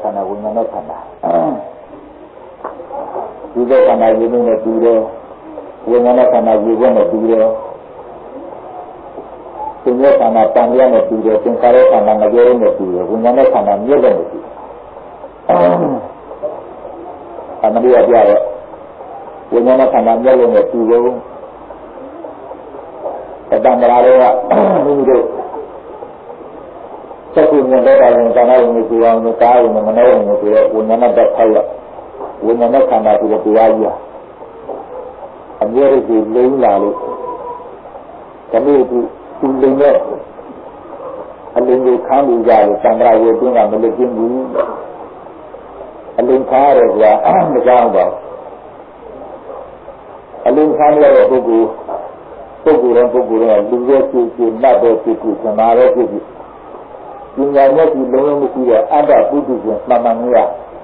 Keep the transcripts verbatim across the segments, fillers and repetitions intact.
ခန္ဓာဝိညာဉ်နဲ့ခန္ဓာဒီတဲ့ခန္ဓာယူနေတူတယ်ဝိညာဉ်နဲ့ခန္ဓာယူခွင့်နဲ့တူတယ်သင်္ခါရခန္ဓာတန်လျက်နဲ့တူတယ်သင်္ခါရခန္ဓာငကြဲနဲ့တူတယ်ဝိညာဉ်နဲ့ခန္ဓာမြင့်တဲ့နဲ့တူတယ်အမရိယပြရဲ့ဝိညာဉ်နဲ့ခန္ဓာမြင့်တဲ့တူတယ်အတ္တမရာတွေကမိမိတို့သက္ကုမြတ်တဲ့တိုင်းကံတော်ကိုကြည့်အောင်လို့ကားရင်မနှောရင်ဆိုရဲဝိညာဉ်နဲ့တက်ထိုက်ရဝိညာဉ်နဲ့ခန္ဓာဆိုတဲ့တရားကြီးဟာအမြဲတည်းလိမ့်လာလို့ဒီနေ့ဒီသူလိမ့်နဲ့အလင်းကိုခမ်းလို့ကြလို့သံဃာရေတွင်းကမလွတ်ကျင်းဘူးအလင်းခါရဲကမကြောက်ပါအလင်းခါရတဲ့ပုဂ္ဂိုလ်ပုဂ္ဂိုလ်တော်ပုဂ္ဂိုလ်တော်လူရဲ့ဖြစ်ဖြစ်နတ်ရဲ့ဖြစ်ဖြစ်သမားရဲ့ဖြစ်ဖြစ်ပညာမျက်စိလုံးလုံးမရှိတဲ့အတ္တပုဒ်ရှင်မှန်မှန်ရ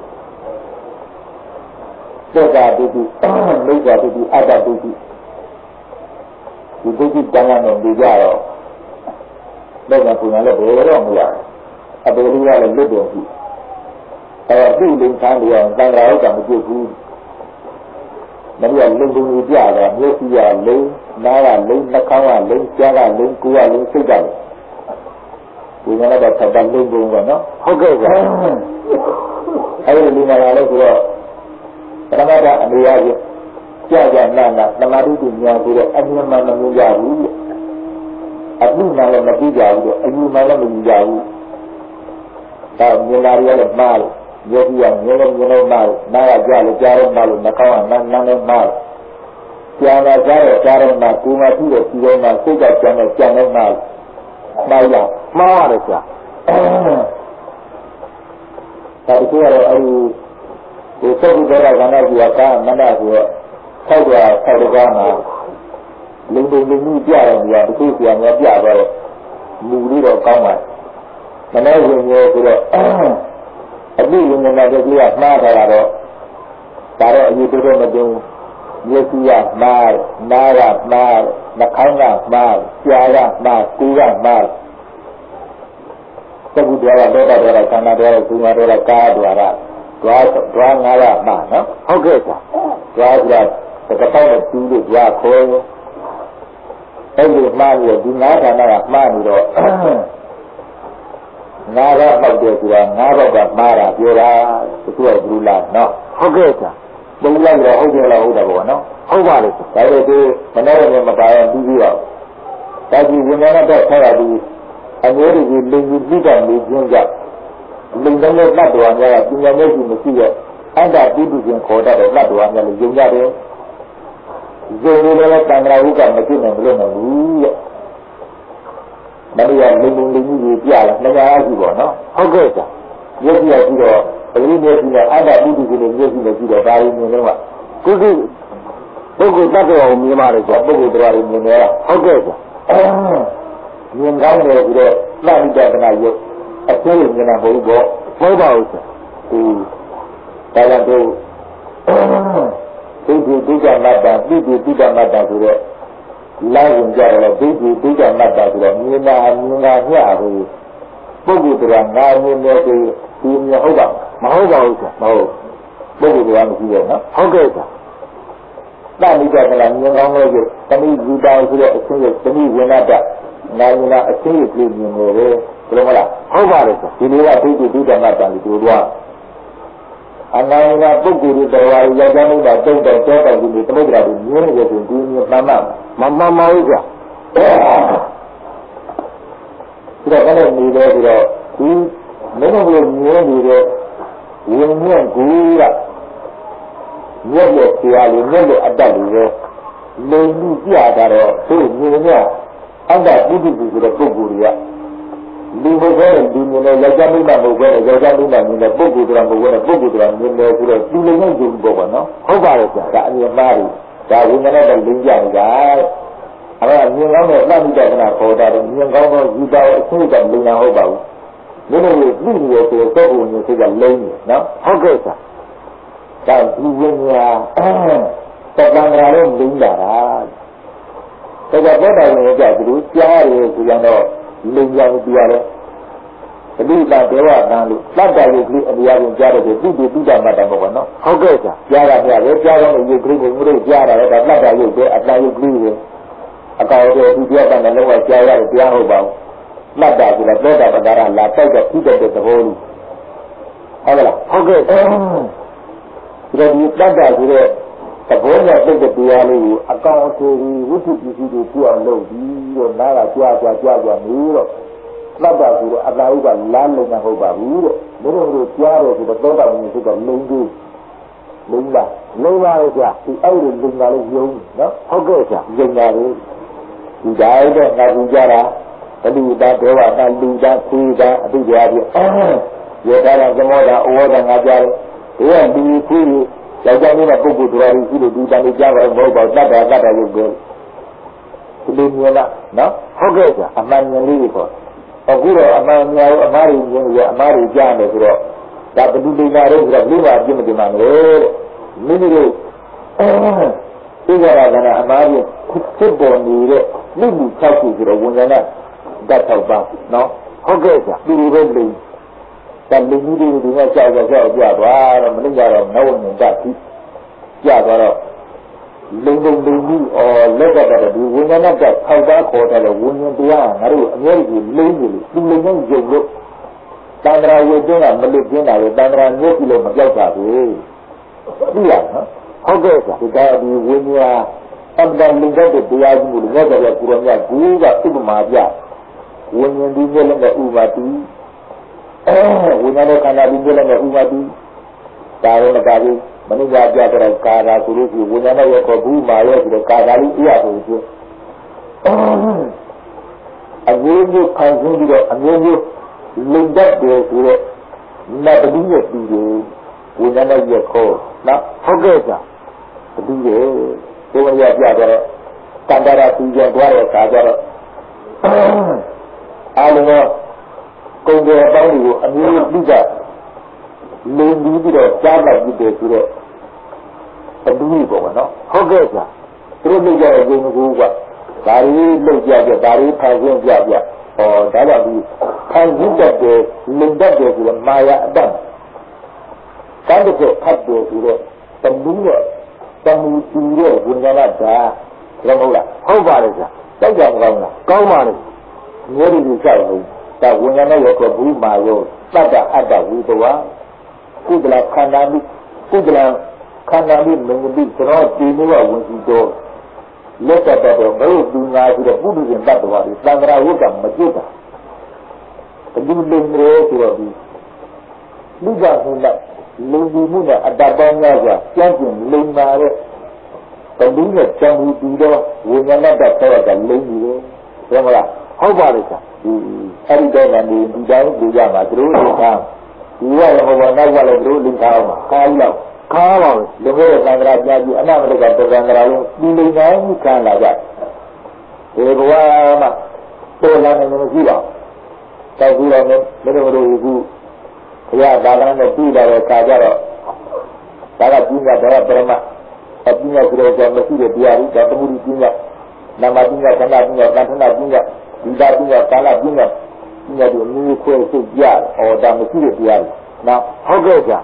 သောတာပုဒ်မိစ္ဆာပုဒ်အတ္တပုဒ်ဒီပုဒ်တန်ရမယ်ဒီကြတော့တော့ကပညာလည်းဘယ်တော့မရအပေလေးကလည်းလွတ်တယ်ရှိအဲပြုလိမ်ခံရအောင်တန်ခါဥစ္စာမပြုတ်ဘူးမင်းကလုံလုံကြီးပြတာမျက်စိကလိမ်နားကလိမ်နှာခေါင်းကလိမ်ကြားကလိမ်ကိုယ်ကလိမ်စိတ်ကလိမ်ဒီမှာတော့သတ္တလိမ်ပုံကနော်ဟုတ်ကဲ့ပါအဲဒီလူနာလည်းဆိုတော့ပရမတ္ထအနေရကြီးကြာကြာနာနာသမာဓိဉာဏ်ဆိုတော့အမြင်မှမမြင်ကြဘူးအမှုမှလည်းမသိကြဘူးအယူမှလည်းမယူကြဘူးဒါမြင်လာရလည်းမှားလို့မျက်စိကမြင်လို့မြင်လို့မှားလို့နားကကြားလို့ကြားလို့မှားလို့နှာခေါင်းကနားနားနဲ့မှားလို့ကြားလာကြားတော့ကြားတော့မှာကိုယ်မှပြီးတော့ပြီးတော့မှစိတ်ကကြံတော့ကြံတော့မှားမှားရမှားရတယ်ကြာဒါတကယ်တော့အဲဒီဒီသုတ်ဘုရားကဏ္ဍကြီးကမနဆိုတော့ဆောက်တာဆောက်တကားမှာလုံလုံလုံမှုပြတဲ့နေရာတစ်ခုစီအောင်ပြသွားတော့မူလေးတော့ကောင်းပါမနေ့ကညောဆိုတော့အပြည့်ဝင်နေတာတည်းကမှားထားတာတော့ဒါတော့အယူတော်တော်မတင်မျက်စိကမှားနားကမှားနှာခေါင်းကမှားကြားကမှားကိုယ်ကမှားသက္ကုတော်ကတော့တော့တော့ခန္ဓာတော်ကုမာတော်ကားတော်ကတွားတွားငါးရမှားနော်ဟုတ်ကဲ့ပါတွားကြတကပေါက်နဲ့တူးလို့တွားခေါ်အဲ့ဒီမှားပြီးဒီငါးဌာနကမှားနေတော့ငါးရပေါက်တယ်ဆိုတာငါးဘက်ကမှားတာပြောတာသူကဘူးလားနော်ဟုတ်ကဲ့ပါဘုံလိုက်တော့ဟုတ်တယ်လားဟုတ်တယ်ပေါ့နော်ဟုတ်ပါလေဒါပေမဲ့မနေ့ကမပါရင်ပြီးပြီးတော့ဒါကြီးဝင်လာတော့ဆက်ရပြီးအမျိုးတွေလင်ကြီးပြီးတော့နေခြင်းကြောင့်လင်တဲ့လက်တော်များကပညာမျက်စိမရှိတော့အတ္တပုဒ်ရှင်ခေါ်တတ်တဲ့လက်တော်များလည်းယုံကြတယ်ယုံလို့လည်းတန်ត្រာဟုကမဖြစ်နိုင်ဘူးလို့မဟုတ်ရဲ့မနေ့ကလင်ပုံလင်ကြီးကြီးပြလာနှစ်ရာရှိပေါ့နော်ဟုတ်ကဲ့จ้ะရုပ်ပြပြီးတော့အရင်မျက်စိနဲ့အတ္တပုဒ်ရှင်နဲ့မျက်စိနဲ့ပြီးတော့ဒါရင်းမြင်တော့ကုသိပုဂ္ဂိုလ်တ attva ကိုမြင်ပါတယ်จ้ะပုဂ္ဂိုလ်တရားတွေမြင်တယ်ဟုတ်ကဲ့จ้ะမြင်ကောင်းတယ်ပြီးတော့လှမိတ္တနာယုတ်အကျိုးမြင်တာဘုရားဘောပါဦးဆိုဒီဒါကြောင့်တို့ဒိဋ္ဌိဒိဋ္ဌမတ္တပိဋိပိဋ္ဌမတ္တဆိုတော့လာရင်ကြတယ်ဒိဋ္ဌိဒိဋ္ဌမတ္တဆိုတော့မြင်တာမြင်တာမျှဘူးပုဂ္ဂိုလ်တရားငါမြင်တယ်ဆိုဒီမြင်ဟုတ်ပါမဟုတ်ပါဘူးဆိုမဟုတ်ပုဂ္ဂိုလ်တရားမရှိရဲ့နော်ဟုတ်ကဲ့ဆိုတမိတ္တကလည်းမြင်ကောင်းလို့တမိဇီတာဆိုတဲ့အချင်းရဲ့တမိဝိနတ္တငါမြင်တာအချင်းရဲ့ပြည့်မြင်နေတယ်ဘယ်လိုမလားဟုတ်ပါတယ်ဆိုဒီလိုကဒိဋ္ဌိဒိဋ္ဌမတ္တကိုတို့အနာဂတ်ပုဂ္ဂိုလ်တွေတော်ရရောက်ကြလို့တော့တုံ့တော့တောတော့ဒီသမုဒ္ဒရာကိုမြင်နေတယ်ဆိုဒီမျိုးမှန်မှန်မမှန်ပါဘူးကြာဒါကလည်းနေတယ်ဆိုတော့ဒီမင်းတို့မြင်နေတဲ့ဝိညာဉ်ကူကမြတ်ရဲ့ဆရာလေးမြတ်ရဲ့အတ္တလေးပဲလိမ်ပြီးပြတာတော့သူမြင်နေအတ္တပုဒ်ပုဆိုတဲ့ပုဂ္ဂိုလ်တွေကလူဘယ်လိုဒီမြင်လဲယောက်ျားမိန်းမမဟုတ်ဘဲယောက်ျားမိန်းမမြင်တဲ့ပုဂ္ဂိုလ်တော်မဟုတ်ဘဲပုဂ္ဂိုလ်တော်မြင်တယ်ဆိုတော့ဒီလိုမျိုးယူပေါ့ကွာနော်ဟုတ်ပါရဲ့ကြာဒါအမြင်မှားတယ်ဒါဝိညာဉ်နဲ့လင်းကြနေတာအဲ့ဒါမြင်ကောင်းတဲ့သတိတက္ကနာခေါ်တာတယ်မြင်ကောင်းသောယူတာအချင်းကလိမ်နာဟုတ်ပါဘူးဒီလိုမျိုးသိနေရဆိုတော့ပုဂ္ဂိုလ်မျိုးစိတ်ကလိမ်နေနော်ဟုတ်ကဲ့ကြာဒါဒီဝိညာဉ်သတ္တံရာလို့လိမ်တာဒါကြောင့်ဘောဓာရင်ကြသူကြားရဆိုရင်တော့လိမ်ကြမှုပြရတယ်သတိလာဒေဝတန်လို့တတ်တာရုပ်ကလေးအများကြီးကြားတယ်သူတူတူတာမှတ်တယ်ပေါ့နော်ဟုတ်ကဲ့ဆရာကြားတာပြတယ်ကြားတော့ရုပ်ကလေးကိုမျိုးကြားတာလည်းဒါတတ်တာရုပ်ပဲအတန်ရုပ်ကလေးပဲအကောင်တွေသူပြောတာလည်းလုံးဝကြားရတယ်တရားဟုတ်ပါဘူးတတ်တာဆိုတော့သောတာပတ္တရာလာတိုက်တဲ့ဖြစ်တဲ့သဘောလေးဟုတ်ကဲ့လားဟုတ်ကဲ့ဒီလိုဒီတတ်တာဆိုတော့သဘောနဲ့ပြည့်တဲ့တရားလေးကိုအကောင်အထည်ဝိသုပ္ပစ္စည်းတွေပြအောင်လုပ်ပြီးတော့နားကကြားကြားကြားကြားနေတော့တတ်တာဆိုတော့အတ္တဥပ္ပါလမ်းလုံးမဟုတ်ပါဘူးတဲ့ဘယ်လိုလိုကြားတယ်ဆိုတော့သောတာပန်ဖြစ်တော့လုံးကြီးလုံးလားလုံးပါလေကြာဒီအဲ့ဒီလုံးပါလေယုံနော်ဟုတ်ကဲ့ကြာယုံပါလေဒီတိုင်းတော့ငါကူကြတာအလူတာဒေဝတာလူတာခွေးတာအတုတရားပြရေတာကသမောတာဩဝါဒငါကြားတယ်ဒီကဒီခွေးယောက်ျားလေးကပုဂ္ဂိုလ်တော်ကြီးရှိလို့ဒီတန်လေးကြားပါမဟုတ်ပါဘူးတတ်တာတတ်တာရုပ်ပဲဒီလိုမျိုးလားနော်ဟုတ်ကဲ့ကြာအမှန်ဉာဏ်လေးကိုခေါ်အခုတော့အမှန်များအမားတွေဉာဏ်ရအမားတွေကြားတယ်ဆိုတော့ဒါဘယ်သူလိမ္မာတော့ဆိုတော့ဘုရားပြည့်မတင်ပါနဲ့တဲ့မိမိတို့သိကြတာကအမားကြီးဖြစ်ပေါ်နေတဲ့မိမိ၆ခုဆိုတော့ဝန်ဉာဏ်ဓာတ်၆ပါးနော်ဟုတ်ကဲ့ကြာဒီလိုပဲလိမ့်တန်လူကြီးတွေဒီကကြောက်ကြောက်ကြောက်ကြသွားတော့မလိမ့်ကြတော့နဝဉ္ဇဓာတ်ကြီးကြသွားတော့လုံလုံလုံကြီးအော်လက်ကတည်းကဒီဝိညာဏကထောက်သားခေါ်တယ်လို့ဝိညာဉ်တရားငါတို့အများကြီးလိမ့်နေလို့သူလုံလုံယုံလို့တန္တရာဝိကျွန်းကမလွတ်ကျင်းတာလေတန္တရာညှို့ပြီလို့မပြောက်တာဘူးသိရနော်ဟုတ်ကဲ့ဆိုဒါဒီဝိညာဉ်အမှန်လုံတဲ့တရားကြီးကိုလည်းတော့ကုရမြတ်ကူကဥပမာပြဝိညာဉ်ဒီမျိုးလည်းဥပါတိအဲဝိညာဉ်နဲ့ခန္ဓာဒီမျိုးလည်းဥပါတိဒါရောမကဘူးမနိယာပြတော့ကာသာဆိုလို့ရှိဝိညာဉ်နဲ့ရောဘူးမာရောဆိုတော့ကာသာလေးပြရဆိုချင်းအမျိုးမျိုးခံပြီးတော့အမျိုးမျိုးလုံတတ်တယ်ဆိုတော့နတ်တူရဲ့တူတယ်ဝိညာဉ်နဲ့ရခေါ်နော်ဟုတ်ကဲ့ကြာတူတယ်ဘုရားပြတော့တန္တရာသူကျော်သွားတဲ့အခါကျတော့အားလုံးတော့ကိုယ်တော်ပေါင်းကိုအမျိုးမျိုးပြုကြလိမ်ပြီးတော့ကြားလိုက်ပြီးတယ်ဆိုတော့အတူတူပေါ့နော်ဟုတ်ကဲ့ကြာသူတို့လုပ်ကြတဲ့ဂုဏ်ကူကဒါရီလုပ်ကြကြဒါရီဖန်ဆင်းကြကြဟောဒါကြောင့်ဒီဖန်ဆင်းတတ်တယ်လိမ်တတ်တယ်ဆိုတော့မာယာအတ္တကံတစ်ချက်ဖတ်တယ်ဆိုတော့တမှုရဲ့တမှုတူရဲ့ဝိညာဏဓာတ်ဘယ်လိုဟုတ်လားဟုတ်ပါလေကြာတောက်ကြမကောင်းလားကောင်းပါလေမျိုးတွေကြောက်လို့ဒါဝိညာဉ်ရဲ့ကဘူးမာယောတတ္တအတ္တဝိတဝါကုသလခန္ဓာမိကုသလခန္ဓာမိမင်းတိကျွန်တော်ဒီမျိုးကဝင်စီတော့လက်တတ်တော့မဟုတ်သူငါဆိုတော့ပုထုဇဉ်တတ္တဝါတွေသံဃာဝုကမကျွတ်တာဒီလိုမျိုးဆိုတော့ဒီလူကဟိုလက်လူကြီးမှုနဲ့အတ္တပေါင်းများစွာကျမ်းကျင်လိမ္မာတဲ့တလူနဲ့ကျမ်းမှုပြီးတော့ဝိညာဏတ္တဆောက်ကလိမ့်နေတယ်ဟုတ်မလားဟုတ်ပါလိမ့်စားဒီအဲ့ဒီတော့ကနေဒီတိုင်းကြည့်ကြမှာသူတို့ကဒီရရဘောနောက်ကလည်းသူတို့လိမ့်ထားအောင်ခါးလောက်ခါးပါလူတွေသံဃာပြကြီးအနာမလကသံဃာလုံးဒီလိမ့်တိုင်းခံလာကြဒီဘဝမှာပေါ်လာနေလို့ရှိပါတောက်ပြီးတော့မင်းတို့ကဘုရားဘာသာနဲ့ပြီးလာတဲ့ခါကျတော့ဒါကပြင်းရတဲ့ပရမအပြင်းရကြတဲ့ကြောင့်မရှိတဲ့တရားကြီးဒါတမှုကြီးပြင်းရနာမပြင်းရခန္ဓာပြင်းရသံသနာပြင်းရဒီတာပြင်းရကာလပြင်းရပြင်းရတို့မျိုးခွဲစုကြဩဒါမရှိတဲ့တရားကြီးနော်ဟုတ်ကဲ့ကြာ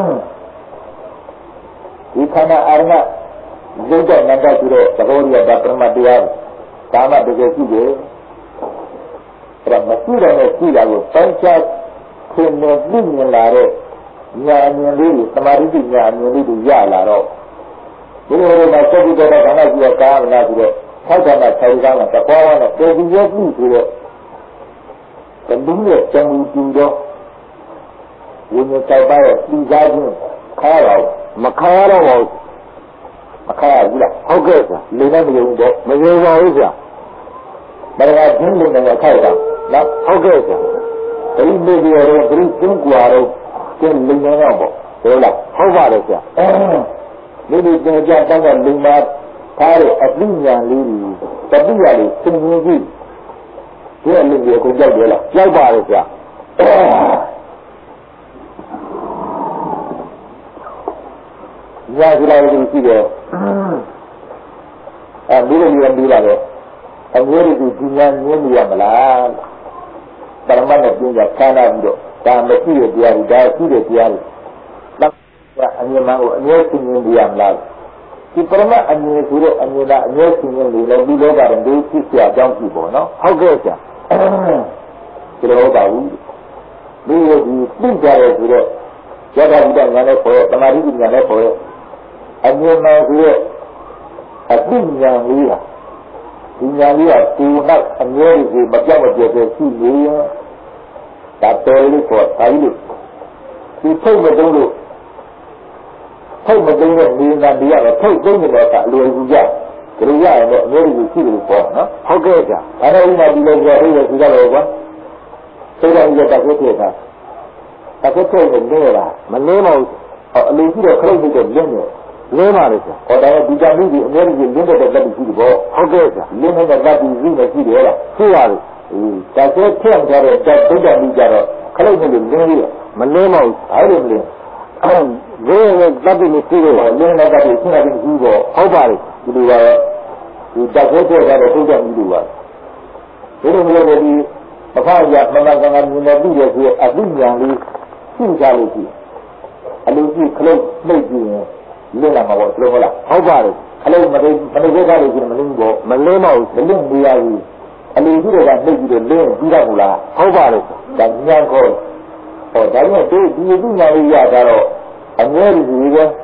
ဒီခန္ဓာအာရဏရုပ်တဲ့နန္တဆိုတဲ့သဘောရတာပရမတရားဒါမှတကယ်ရှိတယ်အဲ့ဒါမရှိတဲ့ရှိတာကိုပန်းချခင်နဲ့ပြည့်မြင်လာတဲ့ဉာဏ်ဉာဏ်လေးတွေသမာဓိဉာဏ်ဉာဏ်လေးတွေရလာတော့ဒီလိုလိုမှာစက်ပြီးတော့ခန္ဓာကြီးကာမနာပြီးတော့ထောက်တာနဲ့ခြေကားနဲ့တကွားနဲ့ပြေပြီးရပြီဆိုတော့ဘယ်လိုလဲကျန်မှုတူတော့ဝိညာဉ်ဆိုင်ပါရဲ့ပြီးသားခြင်းခါတော့မခါတော့ဘူးမခါဘူးလားဟုတ်ကဲ့ဆရာလေနဲ့မယုံတော့မယုံပါဘူးဆရာဘယ်ကကျင်းလို့လည်းခိုက်တာနော်ဟုတ်ကဲ့ဆရာဒီလိုတွေတော့ဒီကျင်းကွာတော့ကျင်းလိမ့်နေတော့ပေါ့ဟုတ်လားဟုတ်ပါတယ်ဆရာအဲဒီလိုကျင်းကြတော့လိမ္မာထားတဲ့အပညာလေးတွေတတိယလေးသင်္ကြန်ကြီးဒီအလုပ်တွေကိုကြောက်တယ်လားကြောက်ပါတယ်ဆရာညာကြလာလို့ရှိတယ်အဲဒီလိုမျိုးပြီးလာတယ်အမျိုးတွေဒီညာညင်းနေရမလားပရမတ်နဲ့ပြင်းကြခန္ဓာပြီးတော့ဒါမရှိတဲ့တရားတွေဒါရှိတဲ့တရားတွေတော့အမြင်မှန်ကိုအမြဲသိမြင်ပြရမလားဒီပရမတ်အမြင်ဆိုတဲ့အမြင်လားအမြဲသိမြင်လို့လည်းဒီလောကတွင်ဒီဖြစ်เสียအကြောင်းရှိပေါ့နော်ဟုတ်ကဲ့ဆရာဒီလိုဟုတ်ပါဘူးဒီလိုဒီသိကြရဲဆိုတော့ယောဂဝိဒညာနဲ့ပေါ်တမာတိညာနဲ့ပေါ်အမြင်မှန်ဆိုတဲ့အသိဉာဏ်လေးဟာဒီဉာဏ်လေးကဒီနောက်အမြဲတည်းမပြောက်မပြည့်တဲ့ရှိနေရင်ဒါတော်လေးပေါ်ဒါကြီးလို့ဒီထုတ်မတုံးလို့ထုတ်မတုံးတဲ့နေသာတရားကထုတ်တုံးနေတော့အလွယ်ကူကြကြရရရင်တော့အမြဲတည်းရှိတယ်ပေါ့နော်ဟုတ်ကဲ့ကြာဒါတော့ဥမာဒီလိုပြောရည်ဆိုကြတော့ကွာသိတယ်ရတာကိုသိတာဒါကိုထုတ်နေနေတာမနေမဟုတ်အလိုရှိတော့ခလုတ်ပြီးတော့လင်းနေလင်းပါလေဆရာဟောဒါကဒီကံကြီးအများကြီးလင်းတဲ့တက်ပြီးရှိတယ်ပေါ့ဟုတ်ကဲ့ဆရာလင်းနေတဲ့တက်ပြီးရှိနေရှိတယ်လားရှိပါလေအေးဒါကျထည့်ထားတဲ့တက်ဒုက္ခကြီးကြတော့ခလုတ်နဲ့လင်းရမလင်းမဟုတ်အားလို့မလင်းအဲ့ဘယ်နဲ့တက်ပြီးမရှိတော့လင်းတဲ့တက်ပြီးရှိနေတယ်ရှိပေါ့ဟုတ်ပါလေဒီလိုပါဒီတက်ကိုထည့်ထားတဲ့ဒုက္ခကြီးတွေပါဒီလိုမျိုးလည်းဒီအဖအရမမကံကမြင်နေပြီလေဆိုအသိဉာဏ်လေးသိကြလို့ရှိအလိုရှိခလုတ်နှိပ်ကြည့်ရင်လင်းလာမှာပေါ့ဘယ်လိုဟုတ်လားဟုတ်ပါတယ်ခလုတ်မသိမသိကြလို့ရှိရင်မလင်းဘူးမလင်းမဟုတ်မလင်းနေရဘူးအလိုရှိတွေကနှိပ်ပြီးတော့လင်းပြီးတော့မလားဟုတ်ပါတယ်ဒါဉာဏ်ကိုဟောဒါနဲ့ဒီဒီသိဉာဏ်လေးရတာတော့အမြဲတည်းပဲဒီဉာဏ်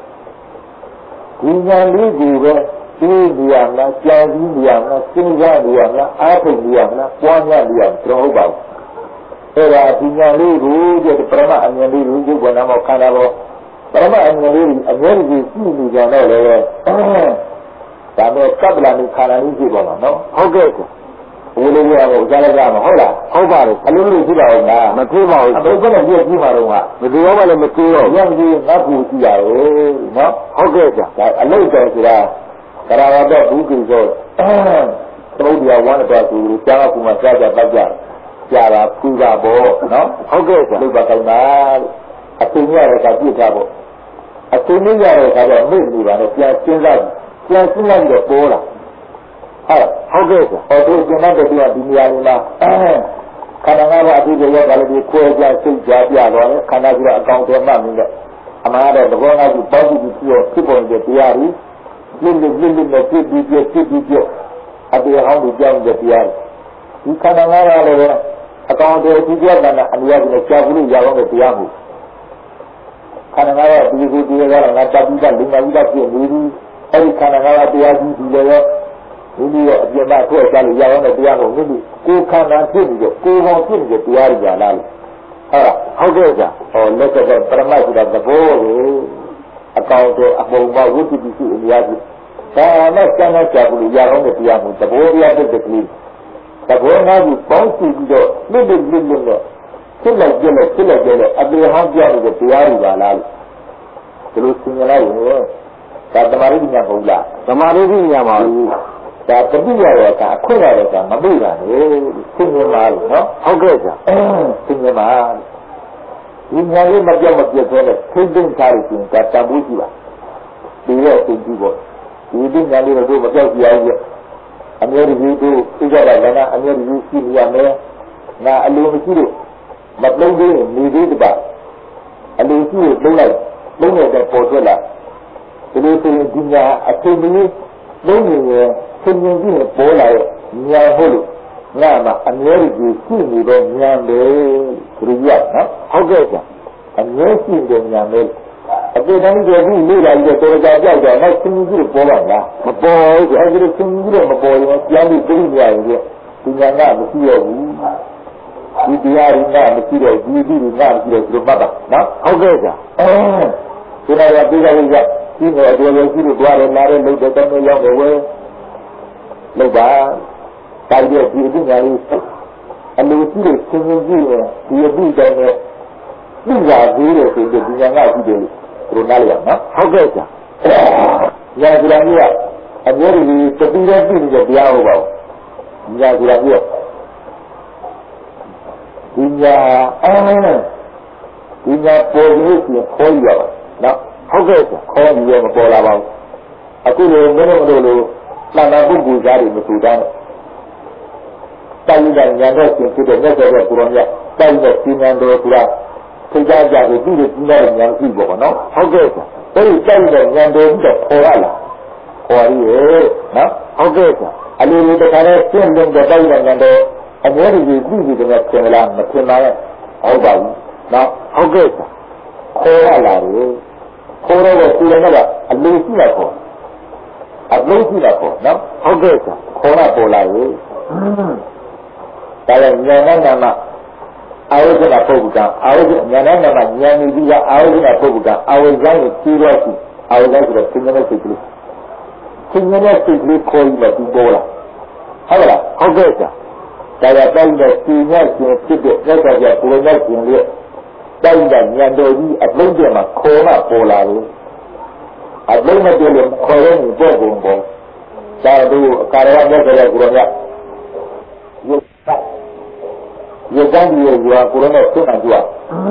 လေးကြီးပဲဒီနေရာမှာကြောင်ပြီးနေရာမှာစဉ်းစားနေရာမှာအားထုတ်နေရာမှာပွားများနေရာတော့ဟုတ်ပါဘူးအဲ့ဒါဒီဉာဏ်လေးကိုဒီပရမအဉာဏ်လေးကိုဒီဘဝနာမှာခန္ဓာပေါ်ပရမအဉာဏ်လေးအမြဲတည်းရှိနေကြတော့လေဒါမဲ့ကပ္ပလာနိခန္ဓာကြီးရှိပါမှာနော်ဟုတ်ကဲ့ဘိုးလေးကတော့ကြားလိုက်ကြမှာဟုတ်လားဟုတ်ပါတယ်အလုံးလေးရှိပါဦးလားမသေးပါဘူးအဘိဓမ္မာပြည့်ပြီးမှာတော့ကဘယ်သူမှလည်းမသေးတော့ညမကြီးငါ့ကိုကြည့်ရအောင်နော်ဟုတ်ကဲ့ကြာဒါအလုံးတော်ဆိုတာကရာဝတ္တဘူးကိဆိုသမုဒ္ဒရာဝန္တတော်ဆိုလို့ကြားကူမှာကြားကြပတ်ကြကြာတာပူတာပေါ့နော်ဟုတ်ကဲ့ကြာလို့ပါကောင်းတာအပင်ရတဲ့ကပြစ်တာပေါ့အပင်ရတဲ့ကတော့မိတ်နေပါနဲ့ပြန်စဉ်းစားပြန်စဉ်းစားပြီးတော့ပေါ်လာဟုတ်ဟုတ်ကဲ့ကြာဟောသူကျန်တဲ့တရားဒီနေရာလေးမှာခန္ဓာငါးပါးအဖြစ်ရောက်လာလို့ခွဲကြစိတ်ကြပြတော့လေခန္ဓာကြီးကအကောင်တွေမှမင်းတဲ့အမှားတဲ့သဘောငါးခုပေါင်းပြီးပြီးတော့ဖြစ်ပေါ်နေတဲ့တရားကြီးလင်းလင်းလင်းလင်းနဲ့ဖြစ်ပြီးပြဖြစ်ပြီးပြအတရားဟောင်းကိုကြောင်းတဲ့တရားဒီခန္ဓာငါးပါးလည်းအကောင်တွေဒီပြတာနဲ့အနည်းငယ်ကြောက်လို့ရအောင်တဲ့တရားမှုခန္ဓာငါးပါးဒီကိုဒီကတော့ငါတပ်ပြီးတော့လူငါကြီးကဖြစ်နေပြီအဲဒီခန္ဓာငါးပါးတရားကြီးဒီလည်းမိမိရဲ့အပြည့်မထွက်ကြလို့ရအောင်တဲ့တရားကိုမိမိကိုယ်ခန္ဓာဖြစ်ပြီးတော့ကိုယ်ဟောဖြစ်နေတဲ့တရားတွေပါလားဟုတ်လားဟုတ်ကဲ့ကြာဟောလက်ကပရမတ်ဆိုတာသဘောကိုအကောင်တွေအပုံမဝိတ္တိရှိအများကြီးဒါနဲ့ကျမ်းစာကြလို့ရအောင်တဲ့တရားကိုသဘောတရားတဲ့ကလေးသဘောနာကိုပေါင်းစုပြီးတော့လွတ်လွတ်လွတ်လွတ်နဲ့ဖြစ်လိုက်ပြလိုက်ဖြစ်လိုက်ပြလိုက်အပြည့်ဟောင်းပြနေတဲ့တရားတွေပါလားဒီလိုသင်ရလိုက်ရင်ဒါသမာဓိဉာဏ်ပုံလားသမာဓိဉာဏ်ပါဘူးဒါတတိယရောကအခွင့်ရတဲ့ကမမေ့ပါနဲ့သင်မြင်ပါလို့နော်ဟုတ်ကဲ့ကြာသင်မြင်ပါဒီညာလေးမပြောက်မပြတ်သေးတဲ့သိသိထားလို့ရှိရင်ဒါတန်ဖိုးရှိပါဒီရဲ့အသိကြည့်ပေါ့ဒီဒီညာလေးတော့မပြောက်ကြရဘူးအမြဲတည်းတို့သိကြတာလည်းအမြဲတည်းရှိနေရမယ်ငါအလိုမရှိလို့မလုံးသေးနေသေးတပါအလိုရှိလို့လုံးလိုက်လုံးရတဲ့ပေါ်ထွက်လာဒီလိုဆိုရင်ဒီညာအချိန်မီလုံးနေရင်သင်္ကြန်ကြီးပေါ်လာရဲ့ဉာဏ်ဟုတ်လို့ငါမှအမြဲတည်းရှိနေတဲ့ဉာဏ်ပဲခရီးရနော်ဟုတ်ကဲ့ကြာအမြဲရှိတဲ့ဉာဏ်ပဲအပေတိုင်းကျပြီးလေ့လာပြီးတော့တော်တော်ကြောက်တော့နောက်သင်္ကြန်ကြီးပေါ်လာလားမပေါ်ဘူးအဲဒီလိုသင်္ကြန်ကြီးမပေါ်ရင်ပြန်ပြီးသိနေရတယ်ဒီဉာဏ်ကမရှိရဘူးဒီတရားရင်းကမရှိတော့ဒီဒီကမရှိတော့ဒီပတ်ပါနော်ဟုတ်ကဲ့ကြာအဲဒီတော့ပြေးကြရဒီလိုအတူတူရှိလို့တွားတယ်လာတယ်လို့တော့တော့ရောက်တယ်ဝဲလောက်ပါဒါကြည့်ဒီအပြင်ညာလေးအလိုရှိလို့သင်္ကြန်ကြီးရဲ့ဒီအပြီးတိုင်းနဲ့သိလာသေးတယ်ဆိုတော့ဒီညာကရှိတယ်လို့နားလည်ရနော်ဟုတ်ကဲ့ကြာညာကြလာကြီးကအမြဲတည်းတပီးတဲ့ပြည်နေတဲ့တရားဟုတ်ပါဘူးညာကြလာကြီးဒီညာအဲဒီညာပေါ်လို့ရှိရင်ခေါ်ရပါနော်ဟုတ်ကဲ့ကြာခေါ်ပြီးတော့မပေါ်လာပါဘူးအခုလိုမင်းတို့မလို့လို့လာလာပုဂ္ဂိုလ်သားတွေမထူတာတိုင်းတဲ့ညာတော့ရှင်ဖြစ်တဲ့မြတ်စွာဘုရားကိုရောမြတ်တိုင်းတဲ့ရှင်ဉာဏ်တော်ကထိကြကြကိုပြီးပြီးပြီးတဲ့ဉာဏ်ရှိပေါ့နော်ဟုတ်ကဲ့ဆရာအဲဒီတိုင်းတဲ့ဉာဏ်တော်ကြီးတော့ခေါ်ရလားခေါ်ရည်နော်ဟုတ်ကဲ့ဆရာအလိုလိုတခါနဲ့ရှင်းလင်းတဲ့တိုင်းတဲ့ဉာဏ်တော်အများကြီးပြီးပြီးတဲ့ထင်လားမထင်ပါနဲ့ဟုတ်ပါဘူးနော်ဟုတ်ကဲ့ဆရာခေါ်ရလားလေခေါ်ရတဲ့သူလည်းကအလိုရှိတာခေါ်အလိုရှိတာခေါ်နော်ဟုတ်ကဲ့ဆရာခေါ်ရပေါ်လာရေဒါလည်းဉာဏ်နဲ့နာမအာဝိဇ္ဇနာပုဂ္ဂိကံအာဝိဇ္ဇဉာဏ်နဲ့နာမဉာဏ်ဤကြီးကအာဝိဇ္ဇနာပုဂ္ဂိကံအာဝိဇ္ဇကိုပြီးတော့ရှိအာဝိဇ္ဇဆိုတော့သင်္ကြန်ရဲ့စိတ်ကလေးသင်္ကြန်ရဲ့စိတ်ကလေးခေါ်ပြီးတော့သူပေါ်လာဟုတ်လားဟုတ်ကဲ့ဆရာဒါရတိုင်းတဲ့စီညက်ရှင်ဖြစ်တဲ့သက်သာပြကိုယ်နဲ့ရှင်လေးတိုင်းတဲ့ဉာဏ်တော်ကြီးအလုံးပြမှာခေါ်မှပေါ်လာတယ်အလုံးမပြည့်လို့ခေါ်ရရင်ပေါ်ကုန်ပေါ်ဒါတို့အကာရဝမြတ်တဲ့ကိုယ်တော်ကရုပ်ပတ်ရုပ်တန်းကြီးရဲ့ရွာကိုယ်တော်နဲ့သိမှကြွား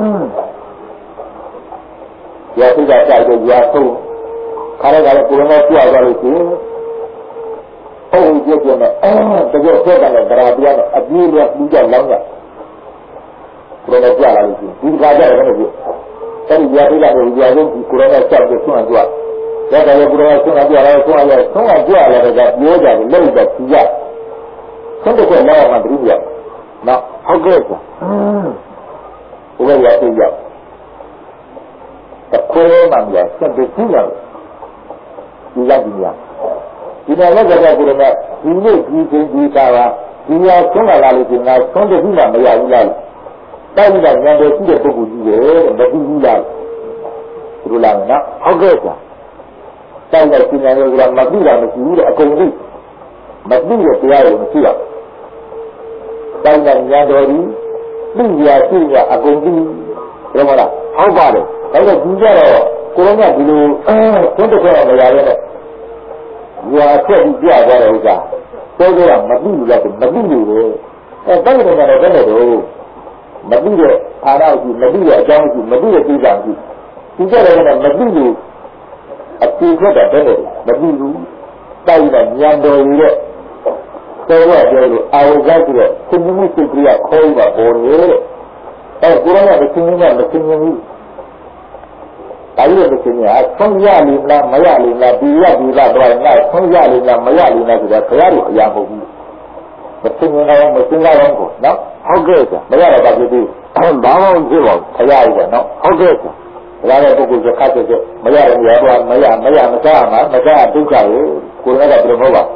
ရွာသိတာကြိုက်တဲ့ရွာဆုံးခါရကလည်းကိုယ်တော်နဲ့ကြွားသွားလို့ရှိရင်ဟုတ်ကြည့်ကြမယ်အဲတကယ်ဆက်တယ်ဗရာတရားနဲ့အပြည့်နဲ့ပြီးကြလောင်းကြကိုယ်တော်နဲ့ကြွားလာလို့ရှိရင်ဒီကကြတယ်လည်းပြအဲဒီရွာသိတာကိုရွာဆုံးကိုယ်တော်နဲ့ကြောက်ပြီးဆွမ်းကြွားဒါကြလည်းကိုယ်တော်ကဆွမ်းကြွားလာဆွမ်းရဆွမ်းကြွားလာတဲ့ကပြောကြတယ်လုံးတော့ကြည့်ရဆန်းတဲ့လောက်မှတတိယနော်ဟုတ်ကဲ့ဆရာဘုရားရပြည့်ရောက်တခွေးမှမရစက်ပြီးကြည့်ရတယ်ဒီလောက်ကြီးရဒီမှာလည်းကြတဲ့ကိုယ်ကဒီနေ့ဒီချင်းဒီကာကဒီရဆုံးလာလို့ရှိရင်ငါဆုံးတဲ့ပြီးမှမရဘူးလားတိုက်ပြီးတော့ဉာဏ်တော်ရှိတဲ့ပုဂ္ဂိုလ်ကြီးရဲ့မသိဘူးလားဒီလိုလားနော်ဟုတ်ကဲ့ဆရာတိုက်တဲ့ဉာဏ်တော်ကမသိတာမရှိဘူးတဲ့အကုန်သိမသိတဲ့တရားကိုမရှိတော့တိုင်းကညာတော်ကြီးသိရရှိရအကုန်သိဘယ်မှာလားဟုတ်ပါတယ်ဒါကြောင့်ဒီကြတော့ကိုရောကဒီလိုအဲသုံးတစ်ခွက်မရရဲနဲ့ညာဆက်ပြီးပြသွားတဲ့ဥစ္စာတိုးတော့မသိဘူးလားမသိဘူးလေအဲတိုင်းနေတယ်ဘယ်လိုတော့မသိတဲ့အာရရှိမသိတဲ့အကြောင်းရှိမသိတဲ့သိတာရှိဒီကြတော့လည်းမသိဘူးအတိတ်ကတည်းကမသိဘူးတိုင်းကညာတော်ကြီးတဲ့တော်ရပြောလို့အာဝဇ္ဇဆိုတော့သင်္ကြန်မှုစိတ်ကလေးခေါ်ပါပေါ်တယ်အဲကိုရောကသင်္ကြန်ကမသင်္ကြန်ဘူးဒါကြီးတဲ့သင်္ကြန်ဟာဆုံးရလိမ့်လားမရလိမ့်လားဒီရဒီလာတော့ငါဆုံးရလိမ့်လားမရလိမ့်လားဆိုတော့ခရတို့အရာမဟုတ်ဘူးမသင်္ကြန်တော့မသင်္ကြန်တော့ကိုနော်ဟုတ်ကဲ့ဆရာမရတော့ဘာဖြစ်သေးဘာမှမဖြစ်ပါဘူးခရရည်ကနော်ဟုတ်ကဲ့ဆရာဒါလည်းပုဂ္ဂိုလ်စခတ်တဲ့မရရင်ရတော့မရမရမစားမှာမစားဒုက္ခကိုကိုယ်ကဘယ်လိုမဟုတ်ပါ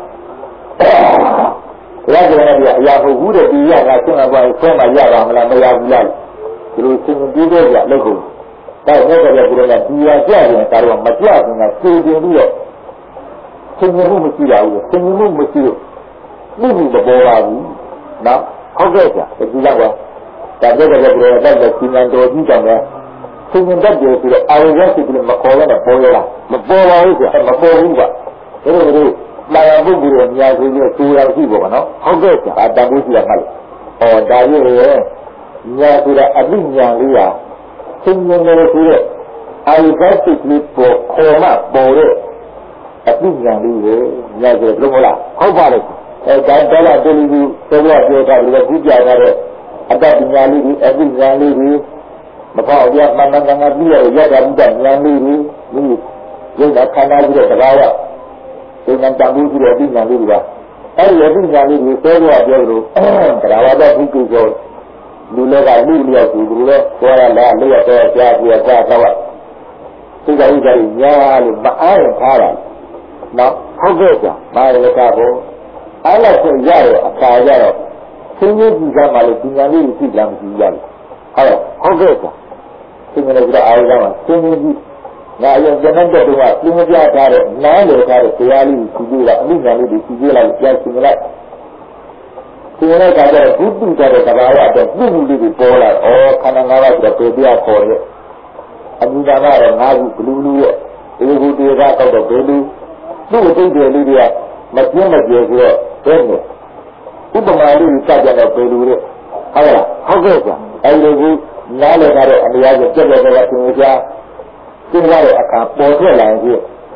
ဘုရားကျမ်းရဲ့အရာဟုတ်ဘူးတဲ့ဒီရကဆွမ်းအပိုင်းဆွမ်းမှရပါမလားမရဘူးလားဒီလိုသင်ပြီးတော့ကြလက်ကုန်ဒါနဲ့ကြတဲ့ဘုရားကဒီရကြရင်ဒါတော့မကြဘူးကစီတင်ပြီးတော့သင်မှုမရှိပါဘူးသင်မှုမရှိလို့မှုမှုမပေါ်ပါဘူးနော်ဟုတ်ကဲ့ကြာဒီလောက်ပါဒါနဲ့ကြတဲ့ဘုရားကလည်းသင်္ကန်းတော်ကြီးကြောင့်လည်းသင်္ကန်းတတ်တယ်ဆိုတော့အာရုံရရှိပြီးမခေါ်ရတဲ့ပေါ်ရလားမပေါ်ပါဘူးကြာမပေါ်ဘူးကဒါလိုလာရပုဂ္ဂိုလ်ရဲ့ညာဆိုပြီးတူတော်ရှိပေါ့နော်ဟုတ်ကဲ့ဆရာတန်ဖိုးရှိရမှာလေဟောဒါကြီးရဲ့ညာဆိုတာအပိညာလေးဟာသင်္ကြန်လေးဆိုတဲ့အာယုဘစိတ်လေးပေါ်ခေါ်မှပေါ်တဲ့အပိညာလေးရဲ့ညာဆိုလို့မလားဟုတ်ပါလေအဲဒါတော့လာတယ်လူတို့ပြောပြောတာလည်းခုပြထားတဲ့အတ္တပညာလေးကြီးအပိညာလေးကြီးမပေါ့ပြမှန်မှန်ကန်ကန်ပြီးရရတာပြီးတဲ့ညာလေးကြီးဒီရုပ်ကခန္ဓာကြီးတဲ့တရားရဒီကံတန်ဖိုးရှိတဲ့အပညာလေးတွေကအဲဒီအပညာလေးတွေစောစောပြောလို့တရားဝါဒဘုကိကျော်လူလည်းကလူလျောက်သူလူလည်းပြောရလားလျောက်တော့ကြားပြကြားတော့သိကြဥစ္စာကြီးညာလို့မအားရထားတာနော်ဟုတ်ကဲ့ကြာမာရကဘောအားလည်းဆိုရတော့အခါကြတော့သင်္ကြန်ကြီးကမှလည်းပညာလေးတွေသိလားမရှိရတယ်ဟုတ်ဟုတ်ကဲ့ကြာသင်္ကြန်လည်းကအားရမှာသင်္ကြန်ကြီးငါရင်ကျန်တဲ့တုန်းကသင်္ကြန်ထားတဲ့နားလေထားတဲ့တရားလေးကိုကြည့်လိုက်အမိညာလေးတွေကြည့်လိုက်ပြန်ရှင်းလိုက်ဒီလိုကကြတော့ဘုဒ္ဓကြတဲ့တရားရတဲ့ပြုမှုလေးတွေပေါ်လာဩခန္ဓာငါးပါးဆိုတော့ပေပြခေါ်ရဲ့အမိညာကတော့ငါးခုဘလူးလူးရဲ့ဒီခုတေကကောက်တော့ဘယ်လူသူ့အသိတွေလေးတွေကမပြင်းမပြေဆိုတော့ဘယ်နဲ့ဥပမာလေးစကြတဲ့ဘယ်လူတဲ့ဟုတ်လားဟုတ်ကဲ့ကွာအဲဒီလိုနားလေထားတဲ့အများကြီးကြက်ကြက်ကသင်္ကြန်ကျင်းရတဲ့အခါပေါ်ထွက်လာရင်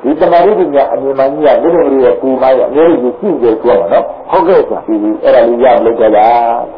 ဒီတမာရီပညာအမြင်မှကြီးကဘုရားရဲ့ပူမရဲ့အမျိုးကြီးကြည့်ကြပြောမှာနော်ဟုတ်ကဲ့ဆိုဒီအဲ့ဒါလေးရမလို့ကြတာ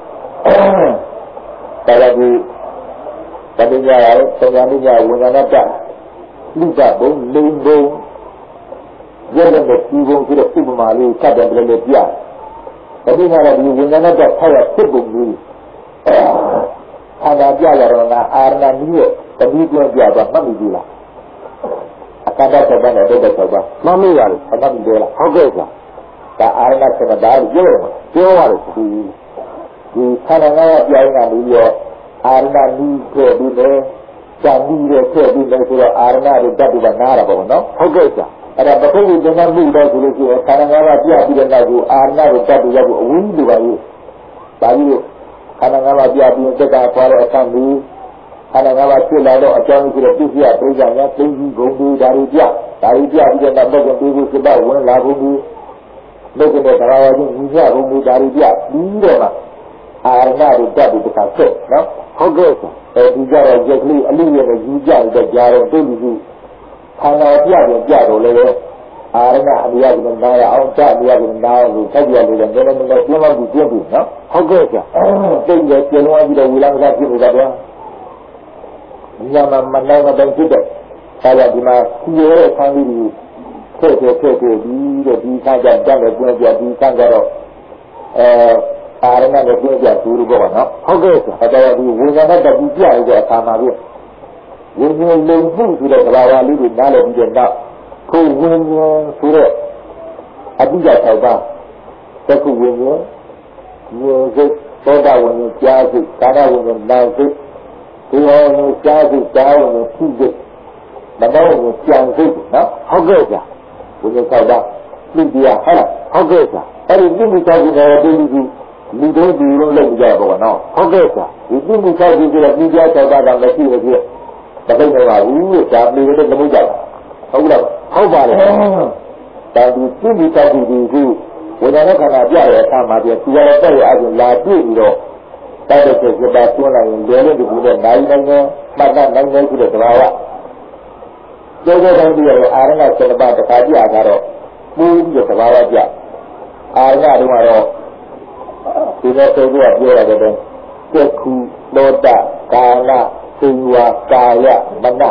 ဒါလည်းဒီတတိယရယ်သံဃာပညာဝိညာဏတ္တလူကဘုံလိန်ဘုံရဲ့တဲ့ဒီဘုံဆိုတဲ့ဥပမာလေးစတဲ့လည်းလည်းပြတတိယရဒီဝိညာဏတ္တဆောက်ရဖြစ်ပုံကြီးအာနာပြရတော့ငါအာရဏနည်းရဲ့တတိယပြတော့မှတ်မိပြီလားအခါတော့ဘာနဲ့တော့တော့ဘာမမေ့ရလို့အမှတ်ပြောလားဟုတ်ကဲ့ကွာဒါအာရဏစမဒါပြောတယ်ပြောရတယ်ဒီဒီခန္ဓာငါးပြောင်းတာလို့ရောအာရဏနီးခဲ့ပြီးလေဇာတိရဲ့ခဲ့ပြီးလေဆိုတော့အာရဏတွေတတ်ပြီးတော့နားတာပေါ့နော်ဟုတ်ကဲ့ကွာအဲ့ဒါပထဝီဉာဏ်မှုတော့ဆိုလို့ရှိရင်ခန္ဓာငါးပါးပြပြီးတဲ့နောက်ကိုအာရဏတွေတတ်ပြီးရောက်အဝိဓိပါရေးဒါကြီးခန္ဓာငါးပါးပြပြီးတက်ကသွားတဲ့အခါမျိုးခန္ဓာငါးပါးဖြစ်လာတော့အကြောင်းရှိတဲ့ပြည့်စုံပြိဿညာသိကြီးဂုဏ်တွေဒါတွေပြဒါတွေပြပြီးတဲ့နောက်ဘက်ကပြေးပြီးစိတ်ပါဝင်လာကုန်ပြီလောကတဲ့တရားဝါချင်းညီကြဂုဏ်တွေဒါတွေပြပြီးတော့မှအာရဏတွေတတ်ပြီးတစ်ခါဆက်နော်ဟုတ်ကဲ့အဲဒီကြတော့ရက်ကလေးအလိရဲ့ယူကြတဲ့ကြားတော့သိပြီခန္ဓာပြပြန်ပြတော့လေအာရဏအလျာကနာရအောင်ကြအလျာကနာလို့ဆက်ပြလို့လည်းနည်းနည်းနည်းပြင်းလို့ပြင်းပြီနော်ဟုတ်ကဲ့ကျတိတ်ရပြင်းသွားပြီးတော့ဝီလာကစားဖြစ်နေတာဗျာညမှာမနိုင်မပင်ဖြစ်တဲ့ဒါကြောင့်ဒီမှာစီရဲတဲ့ဆန်းလေးတွေထည့်ထည့်ထည့်ထည့်ပြီးတဲ့ဒီခါကျတက်တဲ့ပြင်းပြဒီခါကျတော့အဲအာရဏနဲ့ပြင်းပြသူတို့ပေါ့နော်ဟုတ်ကဲ့ဆိုတော့ဒီဝိညာဉ်နဲ့တူပြရတဲ့အခါမှာပြဝိညာဉ်လုံမှုဆိုတဲ့ဘာဝလေးတွေနားလည်ပြီးတဲ့နောက်ကိုဝိညာဉ်ဆိုတဲ့အတိအကျ၆ပါးသက္ကုဝိညာဉ်ဉာဏ်စိတ်သောတာဝိညာဉ်ကြားစိတ်ကာယဝိညာဉ်နာစိတ်ဒီဟောဉာဏ်ကြားစိတ်ကာယဝိညာဉ်သိစိတ်မနောဝိညာဉ်ကြံစိတ်နော်ဟုတ်ကဲ့ကြာဝိညာဉ်၆ပါးသိတရားဟုတ်လားဟုတ်ကဲ့ကြာအဲ့ဒီသိမှု၆ခုနဲ့တူတူလူတို့ဒီလိုလုပ်ကြပါဘောနော်ဟုတ်ကဲ့ကြာဒီသိမှု၆ခုကလည်းသိတရား၆ပါးကမရှိဘူးဖြစ်မသိနိုင်ပါဘူးလို့ဒါပြေတဲ့သမုဒ္ဒရာဟုတ်လားဟုတ်ပါလေဒါဒီသိမှု၆ခုဒီခုဝိညာဉ်ခန္ဓာပြတဲ့အခါမှာပြန်သူရတဲ့တက်ရအချင်းလာပြည့်ပြီးတော့တိုက်တဲ့စိတ်ကတွန်းလိုက်ရင်လေလို့ဒီကူနဲ့နိုင်နိုင်နဲ့မှတ်တတ်နိုင်နိုင်ဆိုတဲ့သဘာဝကြောကြောတိုင်းပြရတဲ့အာရဏစေတပါတခါပြတာတော့ပူပြီးတဲ့သဘာဝပြအာရဏတုန်းကတော့ဒီလိုဆိုပြီးပြောရတယ်တဲ့သက္ခုလောတကာလစေဝါကာယမန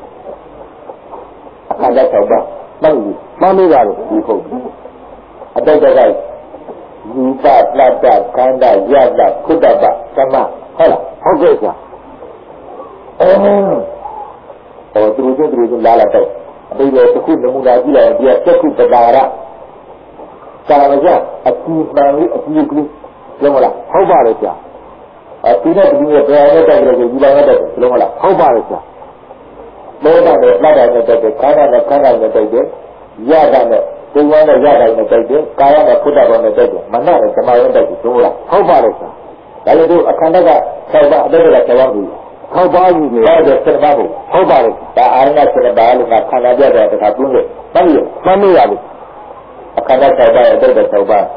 အခါတော့တော့မှန်ပြီမှန်ပြီပါလို့ဒီဟုတ်အတောက်ကယူပလတ္တခန္ဓာယတ္တခုတ္တပသမဟုတ်လားဟုတ်ကဲ့ကွာအဲဟောသူတို့သူတို့လာလာတော့အတိတ်ကတစ်ခုနမူနာကြည့်လိုက်ရင်ဒီသက္ခုပဒါရကာမကြအကျဉ်းမှန်လေးအကျဉ်းကလေးလုံးမလားဟုတ်ပါလေကွာအဲဒီနဲ့ဒီရဲ့တရားနဲ့တိုက်ကြလို့ယူပါနဲ့တိုက်လုံးမလားဟုတ်ပါလေကွာလောကနဲ့လတ္တနဲ့တိုက်တယ်ခန္ဓာနဲ့ခန္ဓာနဲ့တိုက်တယ်ယတ္တနဲ့ဒီဝါနဲ့ရတိုင်းနဲ့တိုက်တယ်ကာယနဲ့ဖုဒ္ဓဘောနဲ့တိုက်တယ်မနနဲ့ဓမ္မရောတိုက်တယ်တို့လားဟုတ်ပါလေကွာဒါလည်းတို့အခန္ဓာက၆ပါးအတိတ်က၆ပါးဘူး၆ပါးကြီးတွေဟုတ်တယ်၇ပါးဘူးဟုတ်ပါလေဒါအာရဏ၇ပါးလို့ကခန္ဓာပြတဲ့တခါတွင်းလို့မှတ်ရမှတ်ရလို့အခန္ဓာ၆ပါးအတိတ်က၆ပါး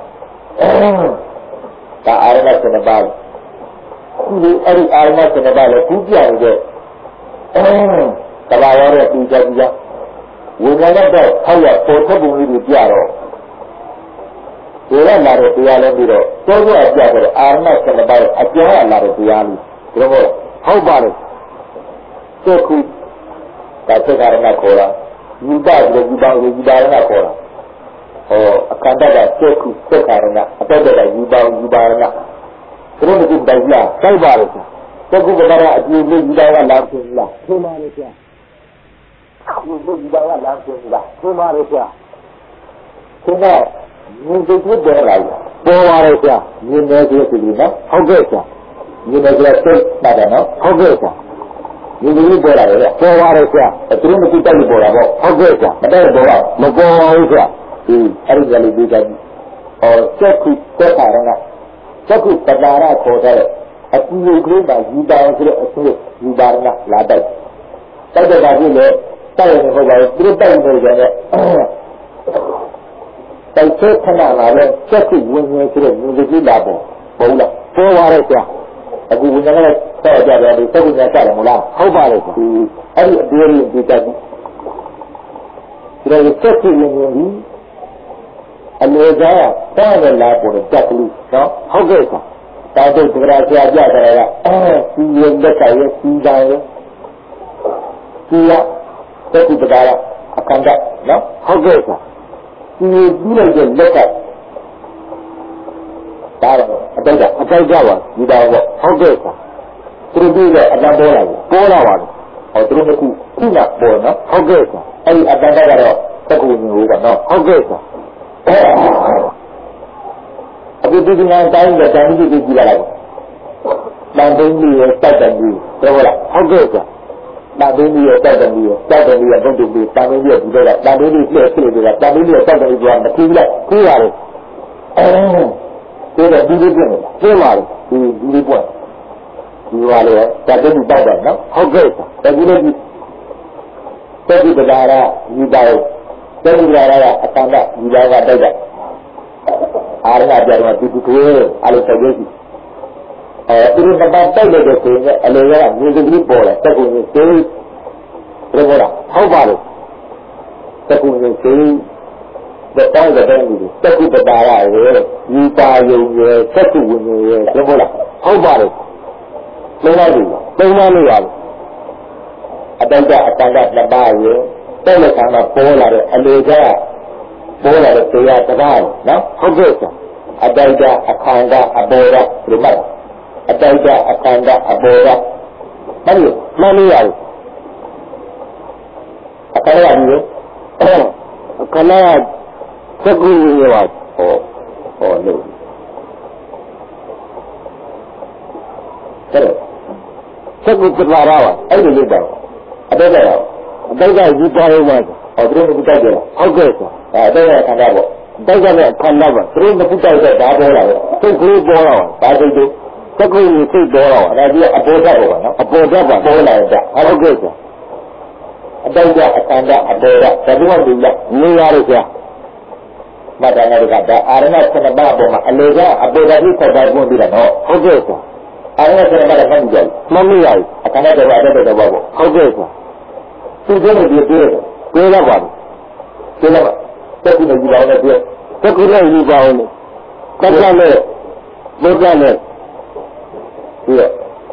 ဒါအာရဏ၇ပါးဒီအဲ့ဒီအာရဏ၇ပါးလည်းကူးပြနေတဲ့တဘာဝရဲ့သူကြည့်ကြဝိညာဉ်နဲ့တော့ဟောက်ရပေါ်ထပ်ပုံလေးတွေပြတော့ဒီကလာတဲ့တရားလည်းပြီးတော့တောရပြတဲ့အာရဏ၇ပါးအကျော်ရလာတဲ့တရားလေးဒီလိုဟုတ်ပါလေသက္ခုဒါသက္ကာရဏခေါ်တာယူပပြီးယူပါယူပါရဏခေါ်တာဟောအခန္ဓာကသက္ခုသက္ကာရဏအတက်တည်းယူပါယူပါရဏဘုရားကတိုင်ပြတိုက်ပါလေသက္ခုကဘာအကျိုးလေးယူပါကလာဖြစ်လားထင်ပါလေဆရာအခုဘုရားကလာဖြစ်လားထင်ပါလေဆရာဒီကမြင်တွေ့တယ်လားပေါ်ပါလေဆရာမြင်နေသေးတယ်နော်ဟုတ်ကဲ့ဆရာမြင်နေကြတဲ့ပါတယ်နော်ဟုတ်ကဲ့ဆရာဒီလိုပေါ်လာတယ်ပေါ်ပါလေဆရာသူတို့မသိတတ်လို့ပေါ်တာပေါ့ဟုတ်ကဲ့ဆရာမတည့်ပေါ်တော့မပေါ်ပါဘူးဆရာဒီအဲ့ဒီကလေးဒီကဟောချက်ခုတက်တာကချက်ခုပဒါရခေါ်တဲ့အကျိုးကလေးမှာယူပါဆိုတဲ့အကျိုးယူပါရဏလာတိုက်တိုက်တဲ့ကကြီးလေတိုက်ရင်ဟောပါသူတို့တိုက်နေကြတယ်တိုက်ချက်ခဏလာလဲချက်ခုဝင်ဝင်ဆိုတဲ့လူကြီးလာပေါ့ဟုတ်လားပေါ်ပါလေဆရာအခုဝိညာဉ်နဲ့ဆက်ကြတယ်ဒီသက္ကုညာစတယ်မလားဟုတ်ပါလေဒီအဲ့ဒီအသေးလေးဒီတက်ဒီဒါကိုစက်ကြည့်နေပြီအလေကားကတားရလာပေါ်တဲ့တက်ကလေးနော်ဟုတ်ကဲ့ကွာတားတဲ့ကြရာကြာကြကြတာကအဲဒီရဲ့လက်ကရဲ့စီးသားရဲ့စီရတက်ကြည့်ကြတာအခန္ဓာနော်ဟုတ်ကဲ့ကွာဒီပြီးလိုက်တဲ့လက်ကဒါတော့အတိတ်ကအတိတ်ကပါဒီတော်ပေါ့ဟုတ်ကဲ့ကွာသူတို့ပြီးတော့အတန်ပေါ်လာတယ်ပေါ်လာပါတယ်ဟောသူတို့ကခုခုနပေါ်နော်ဟုတ်ကဲ့ကွာအဲ့ဒီအတန်ကတော့တက္ကူမျိုးကနော်ဟုတ်ကဲ့ကွာအခုဒီကနေ့တိုင်းတဲ့တိုင်းကြီးကြည့်လာလိုက်တန်တင်းကြီးရဲ့တက်တယ်ကြီးပြောလားဟုတ်ကဲ့ကွာတန်တင်းကြီးရဲ့တက်တယ်ကြီးရဲ့တက်တယ်ကြီးရဲ့ဘုဒ္ဓဘုရားတန်တင်းကြီးရဲ့ဒီတော့တန်တင်းကြီးပြည့်ပြည့်တွေကတန်တင်းကြီးရဲ့တက်တယ်ကြီးကမကြည့်လိုက်ကြည့်ရတယ်အဲဒါဒီလိုပြည့်နေပြည့်ပါလေဒီဒီလိုပေါ့ဒီပါလေတက်တယ်ကြီးတက်တယ်နော်ဟုတ်ကဲ့ကွာတကယ်လို့တက်ဒီပဒါရဒီတော့တက်ဒီပဒါရအတန်ကဒီတော့ကတိုက်တယ်အာရဏပြတော်သူသူကိုအဲ့လိုတက်ကြည့်အဲသူတို့ကပတ်တိုက်တဲ့ဆိုရင်အလေရကမြေကြီးပေါ်လာတက်ကုန်ကြီးသေးတယ်ဘောလားဟုတ်ပါလို့တက်ကုန်ကြီးသေးတဲ့တိုင်းတဲ့တိုင်းကြီးတက်ကုပတာရရဲ့ဒီပါယုံရဲ့တက်ကုဝင်ရဲ့ဘောလားဟုတ်ပါလို့လုံးဝပြီသုံးမလို့ရလို့အတ္တကအတ္တကနှစ်ပါးရဲ့တက်လက်ခံမှာပေါ်လာတဲ့အလေကပေါ်လာတဲ့တရားတစ်ပါးနော်ဟုတ်ကဲ့ဆိုအတ္တအခန္ဓာအဘောဓဒီမှာအတ္တအခန္ဓာအဘောဓမလို့မလို့ရဘူးအခန္ဓာကြီးအခန္ဓာသက္ကုဝိရောဟောဟောလို့တဲ့သက္ကုပ္ပလာရပါအဲ့ဒီလေးတော့အတ္တကတော့အတ္တကယူပါရောမှာဟောသူတို့ကတိုက်တယ်ဟုတ်ကဲ့ဆိုအဲအတ္တရဲ့ခန္ဓာပေါ့တိုက်ကြတဲ့ခန္ဓာပါသူတို့မပုတိုက်တဲ့ဒါပေါ်လာတယ်စိတ်ကလေးပေါ်လာတာဒါစိတ်တို့သက္ကုကြီးစိတ်ပေါ်လာတာဒါကြီးအပေါ်ဓာတ်ပေါ့နော်အပေါ်ဓာတ်ပါပေါ်လာတဲ့ဟုတ်ကဲ့ဆိုအတိုက်ကြအခန္ဓာအပေါ်ဓာတ်ဒါတို့ကဒီလားနေရလို့ဆရာမတန်ရကဒါအာရဏခုနှစ်ပါးပေါ်မှာအလေကအပေါ်ဓာတ်ကြီးဆက်တာပွင့်ပြီးတော့ဟုတ်ကဲ့ဆိုအာရဏခုနှစ်ပါးလည်းမှတ်ကြည့်မမရဘူးအခန္ဓာတော်အတ္တတော်ပေါ့ဟုတ်ကဲ့ဆိုသူတို့ကဒီပြေးပြေးတော့ပါပြေးတော့တက်ကူနဲ့ယူပါအောင်နဲ့တက်ကူနဲ့ယူပါအောင်နဲ့တက္ကနဲ့ဘုရားနဲ့ပြီးတော့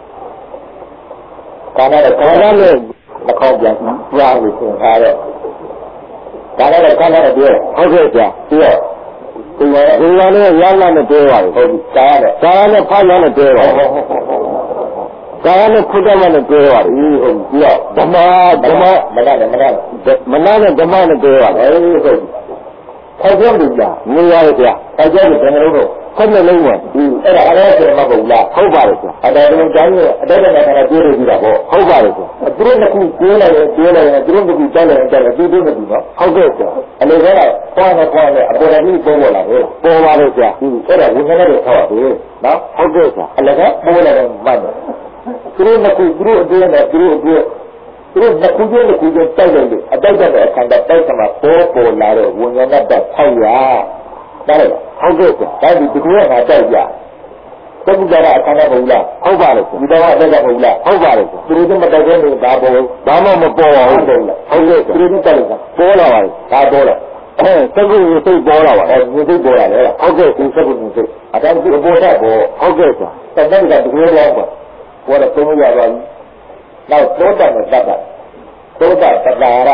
ကာနာနဲ့ကာနာနဲ့မခေါ်ပြန်ပြားလို့ဆိုထားတော့ကာနာနဲ့ကာနာနဲ့ပြောဟုတ်ကဲ့ကြာပြီးတော့ဒီကဒီကနေ့ရမ်းလာနဲ့ပြောပါဘူးဟုတ်ပြီကာနာနဲ့ကာနာနဲ့ဖားရမ်းနဲ့ပြောပါဟုတ်ကာနာနဲ့ခုတ္တမနဲ့ပြောပါဘူးဟုတ်ပြီးတော့ဓမ္မဓမ္မမနာနဲ့မနာမနာနဲ့ဓမ္မနဲ့ပြောပါဟုတ်ဟုတ်ခေါ်ကြလို့ကြာနေရရဲ့ကြာခေါ်ကြလို့ဘယ်လိုလုပ်ဆက်နေလုံးဝင်အဲ့ဒါအားရဆိုမှမဟုတ်လားဟုတ်ပါရဲ့ကြာအဲ့ဒါလုံးတိုင်းရဲ့အတက်တက်နဲ့ခါပြေးလို့ကြည့်တာပေါ့ဟုတ်ပါရဲ့ကြာသူတို့ကခုပြေးလိုက်ရင်ပြေးလိုက်ရင်သူတို့ကခုကြောက်လိုက်ရင်ကြောက်လိုက်သူတို့မကြည့်နော်ဟုတ်ကဲ့ကြာအလေကကောင်းနဲ့ကောင်းနဲ့အပေါ်တော်ကြီးပေါ်ပေါ်လာတယ်ပေါ်ပါရဲ့ကြာအဲ့ဒါဝိညာဉ်နဲ့ထောက်ရတယ်နော်ဟုတ်ကဲ့ကြာအလေကပေါ်လာတယ်မှတ်တယ်သူတို့ကခုသူတို့အတွင်းနဲ့သူတို့အတွင်းသူတို့ကခုကျတဲ့ခုကျတိုက်လိုက်လို့အတိုက်တဲ့အခါတိုက်တဲ့မှာပေါ်ပေါ်လာတဲ့ဝိညာဉ်နဲ့တောက်ရဒါလည်းဟုတ်ကဲ့ဒါဒီဒီကွေးကငါတိုက်ကြသက္ကုကြရအခန္ဓာမဟုတ်လားဟုတ်ပါလေဒီတော့အတ္တကမဟုတ်လားဟုတ်ပါလေသူတို့ကမတိုက်တဲ့လို့ဒါပေါ်ဘာမှမပေါ်ပါဘူးဟုတ်လားဟုတ်ကဲ့သူတို့တိုက်လိုက်ပေါ်လာပါလေဒါပေါ်လာအဲသက္ကုကိုစိတ်ပေါ်လာပါအဲဉာဏ်စိတ်ပေါ်လာလေဟုတ်ကဲ့ဒီသက္ကုကိုစိတ်အတ္တဒီအပေါ်ဓာတ်ပေါ်ဟုတ်ကဲ့ဆိုတက္ကကဒီကွေးတော့ပေါ်ပေါ်တော့သုံးရပါဘူးနောက်သောတာနဲ့တတ္တသောတာတတ္တရ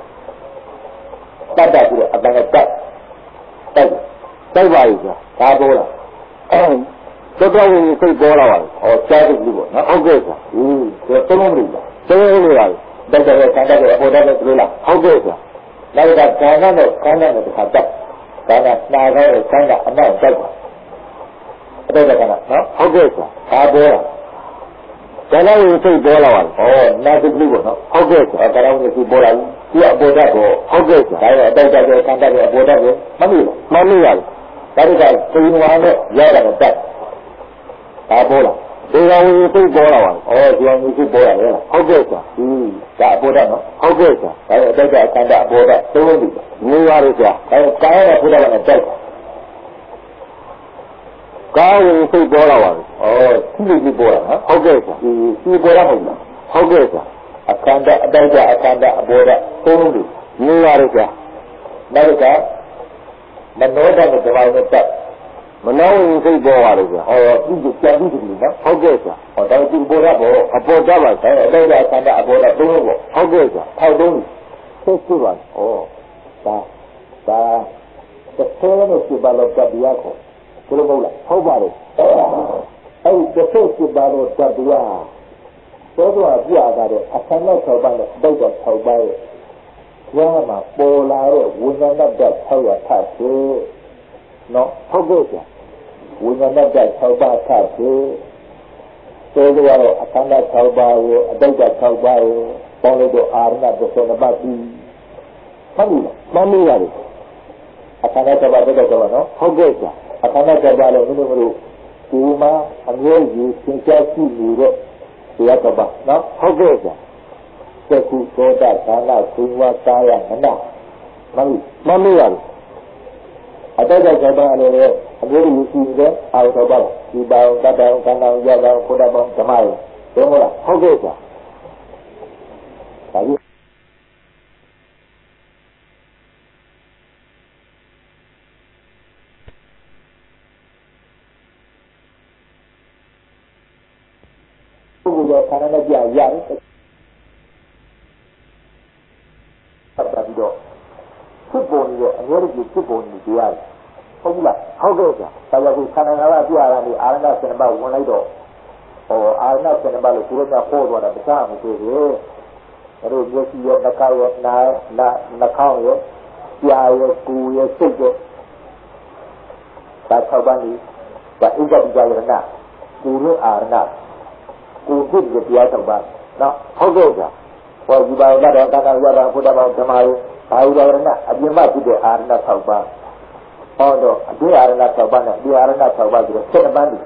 တတ္တပြီးတော့အတ္တကတတ်တိုက်တိုက်ပါရဲ့ဒါပေါ်လာအဲတော်တော်ကြီးစိတ်ပေါ်လာပါဟောကြားတယ်လို့ပေါ့နော်ဟုတ်ကဲ့ဆိုဟင်းဒါသုံးလို့လားသုံးလို့ရတယ်တိုက်တဲ့ခန္ဓာတွေအပေါ်တက်လို့လားဟုတ်ကဲ့ဆိုနောက်ကခန္ဓာနဲ့ခန္ဓာနဲ့တစ်ခါတက်ခန္ဓာနာခဲတဲ့ခန္ဓာအနောက်တက်ပါအတက်တဲ့ခန္ဓာနော်ဟုတ်ကဲ့ဆိုဒါပေါ်လာဒါလည်းစိတ်ပေါ်လာပါဩနာသတိပေါ့နော်ဟုတ်ကဲ့ဆိုဒါလည်းစိတ်ပေါ်လာပြီဒီအပေါ်တက်ကိုဟုတ်ကဲ့ဆိုဒါလည်းအတက်တဲ့ခန္ဓာတွေအပေါ်တက်ကိုမမိဘူးမမိရဘူးဒါတွေကစိတ်ဝါနဲ့ရတာတော့တက်ဒါပေါ်လာဒီကောင်ကြီးစိတ်ပေါ်လာပါဩဒီကောင်ကြီးစိတ်ပေါ်လာရဲ့ဟုတ်ကဲ့ဆိုဟင်းဒါအပေါ်တက်နော်ဟုတ်ကဲ့ဆိုဒါလည်းအတက်တဲ့ခန္ဓာအပေါ်တက်သုံးလို့နေရလို့ကြာအဲကာယနဲ့ဘုရားကလည်းတက်ကာယကိုစိတ်ပေါ်လာပါဩဒီလိုကြီးပေါ်လာနော်ဟုတ်ကဲ့ဆိုဒီဒီပေါ်လာမဟုတ်လားဟုတ်ကဲ့ဆိုအခန္ဓာအတိုက်ကြအခန္ဓာအပေါ်ဓာတ်သုံးလို့နေရလို့ကြာနောက်ကမနောတဲ့ဓမ္မနဲ့တက်မနောဝင်စိတ်ပေါ်ပါလေကြာဟောဒီကြံပြီးပြီနော်ဟုတ်ကဲ့ကြာဟောဒါဒီပေါ်ရပေါ်အပေါ်ကြပါဆိုင်အတော်ရဆန္ဒအပေါ်တော့သုံးလို့ပေါ့ဟုတ်ကဲ့ကြာထောက်သုံးဆက်စုပါဩဒါဒါတစ်ဆယ်နဲ့ပြပါလို့တက်ပြရခေါ်ဘယ်လိုမဟုတ်လားဟုတ်ပါလေအဲ့ဒီတစ်ဆယ်ပြပါလို့တက်ပြရသောတော်ပြရတာတော့အခမ်းနဲ့၆ပါးနဲ့တိတ်တော့၆ပါးရဲ့ကျမ်းမှာပေါ်လာတဲ့ဝိညာဏတ္တ၆ရထပ်နော်ဟုတ်ကဲ့ကြာဝိညာဏတ္တ၆ပါးထပ်ပြီးသောတော်အခမ်းနဲ့၆ပါးကိုအတိတ်က၆ပါးကိုပေါင်းလို့တော့အာရဏတစ်ဆယ်နှစ်ပါးပြီးမှတ်လို့မှတ်လို့ရတယ်အခမ်းနဲ့၆ပါးတိတ်က၆ပါးနော်ဟုတ်ကဲ့ကြာအခမ်းနဲ့၆ပါးလည်းမင်းတို့တို့ဒီမှာအမြဲတမ်းသင်ကြားရှိနေတဲ့တရားတော်ပါနော်ဟုတ်ကဲ့ကြာသက္ကုသောတာသာနာသုဝါသာယမနာမလို့မလို့ရတယ်အတ္တကဘာလဲလေအမြဲတမ်းရှိနေတဲ့အာရုံတော်ပါဒီပေါင်းတတ်တောင်ကံတောင်ရတောင်ဘုရားပေါင်းဓမ္မရေသိမလားဟုတ်ကဲ့ကြာဒါကြီးဘုရားခန္ဓာနဲ့ကြာရတယ်ပတ်တာပြီးတော့ဖြစ်ပေါ်နေတဲ့အများကြီးဖြစ်ပေါ်နေကြရတယ်ဟုတ်ပြီလားဟုတ်ကဲ့ကြာဒါကြောင့်ဒီခန္ဓာငါးပါးပြရတာဒီအာရဏစင်ပါဝင်လိုက်တော့ဟောအာရဏစင်ပါလို့ဒီလိုမျိုးပေါ်သွားတာတခြားမဖြစ်ဘူးအဲ့လိုမျက်စိရောနှာခေါင်းရောနားနာနှာခေါင်းရောကြာရောကိုယ်ရောစိတ်ရောဒါ၆ပါးနေဒါဣဇတိကြရဏကိုယ်ရအာရဏကိုယ်ဖြစ်တဲ့တရား၆ပါးနော်ဟုတ်ကဲ့ကြာဟောဒီပါတော့တဏှာရတာဘုရားပေါင်းဓမ္မရေဘာဝရဏအပြင်းမဖြစ်တဲ့အာရဏ၆ပါးဟောတော့အပြည့်အာရဏ၆ပါးနဲ့ဒီအာရဏ၆ပါးဆိုတော့၁၇ပါးနေ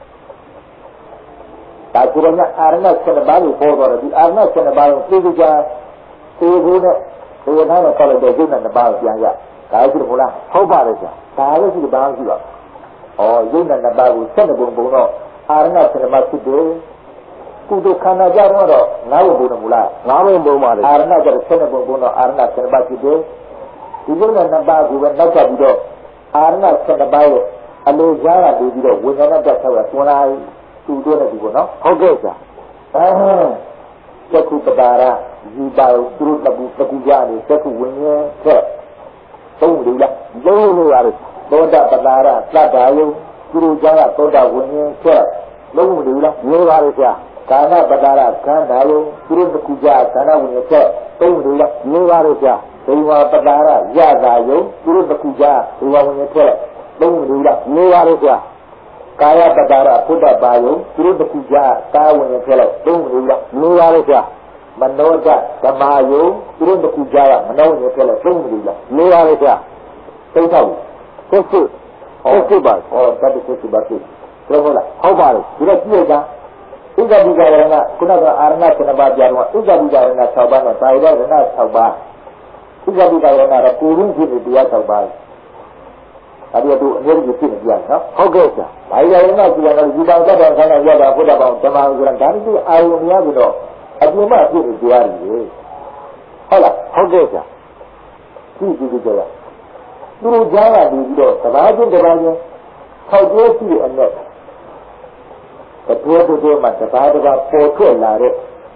ဒါကုရဏအာရဏ၁၇ပါးကိုပေါ်တော့ဒီအာရဏ၁၇ပါးကိုသိကြသိဖို့နဲ့ဒီဝဏနဲ့ခေါ်လိုက်တဲ့ဒုက္ခနှစ်ပါးကိုပြန်ရဒါရှိတယ်မလားဟုတ်ပါတယ်ကြာဒါလည်းရှိတယ်ဘာမှရှိပါဩယုံနဲ့နှစ်ပါးကို၁၂ပုံပုံတော့အာရဏ၁၇ပါးဖြစ်တယ်ကုသခန္ဓာကြတော့ငါးဘုံပုံမလားငါးဘုံပုံပါလေအာရဏကြတော့၁၂ပုံပုံတော့အာရဏ၁၇ပါးဖြစ်တယ်ဒီယုံနဲ့နှစ်ပါးကိုပဲနောက်ကျပြီးတော့အာရဏ၁၇ပါးရဲ့အလိုကြားကနေပြီးတော့ဝိညာဏတ္တဆောက်ရသွန်လာသူတို့နဲ့ဒီပေါ့နော်ဟုတ်ကဲ့ကြာအဲသက္ကုပတာရယူပါသူတို့တကူတကူကြနေသက္ကုဝိညာဉ်ဆက်သုံးလို့ရသုံးလို့ရတယ်သောတာပတာရသတ္တာယုသူတို့ကြားကသောတာဝိညာဉ်ဆက်လုံးလို့လားမျိုးပါလေကြာကာဏပတာရခန္ဓာယုသူတို့တကူကြခန္ဓာဝိညာဉ်ဆက်သုံးလို့လားမျိုးပါလေကြာဒေဝပတာရရတာယုသူတို့တခုကြဒေဝဝင်ထွက်လုံးလို့လားနေပါလို့ကြာကာယပတာရဘုဒ္ဓဘာယုသူတို့တခုကြကာဝင်ထွက်လုံးလို့လားနေပါလို့ကြာမနောကဓမ္မယုသူတို့တခုကြမနောဝင်ထွက်လုံးလို့လားနေပါလို့ကြာသိတော့ဆက်စုဆက်စုပါဟောတတ်ဆက်စုပါပြီဟုတ်လားဟုတ်ပါလေဒီတော့ကြည့်ရတာဥပ္ပဒိကရဏခုနကအာရဏ၇ပါးပြန်တော့ဥပ္ပဒိကရဏ၆ပါးနဲ့ပါဠိရဏ၆ပါးဥပ္ပဒိကရဏတော့ကိုယ်ရင်းဖြစ်တဲ့တရား၆ပါးဒါပြတော့အများကြီးဖြစ်နေကြနော်ဟုတ်ကဲ့ဆရာပါဠိရဏကကျတော့ဒီပါဒတော်ခန္ဓာရတာဘုရားပေါင်းဓမ္မဥက္ကရာဒါတိအာယုံများပြီးတော့အပြင်းမဖြစ်တဲ့တရားတွေဟုတ်လားဟုတ်ကဲ့ဆရာကြည့်ကြည့်ကြရသူတို့ကြားလာပြီးတော့တပါးချင်းတပါးချင်းထောက်ကျဲရှိတဲ့အနဲ့တပွေးပွေးမှာတပါးတပါးပေါ်ထွက်လာတဲ့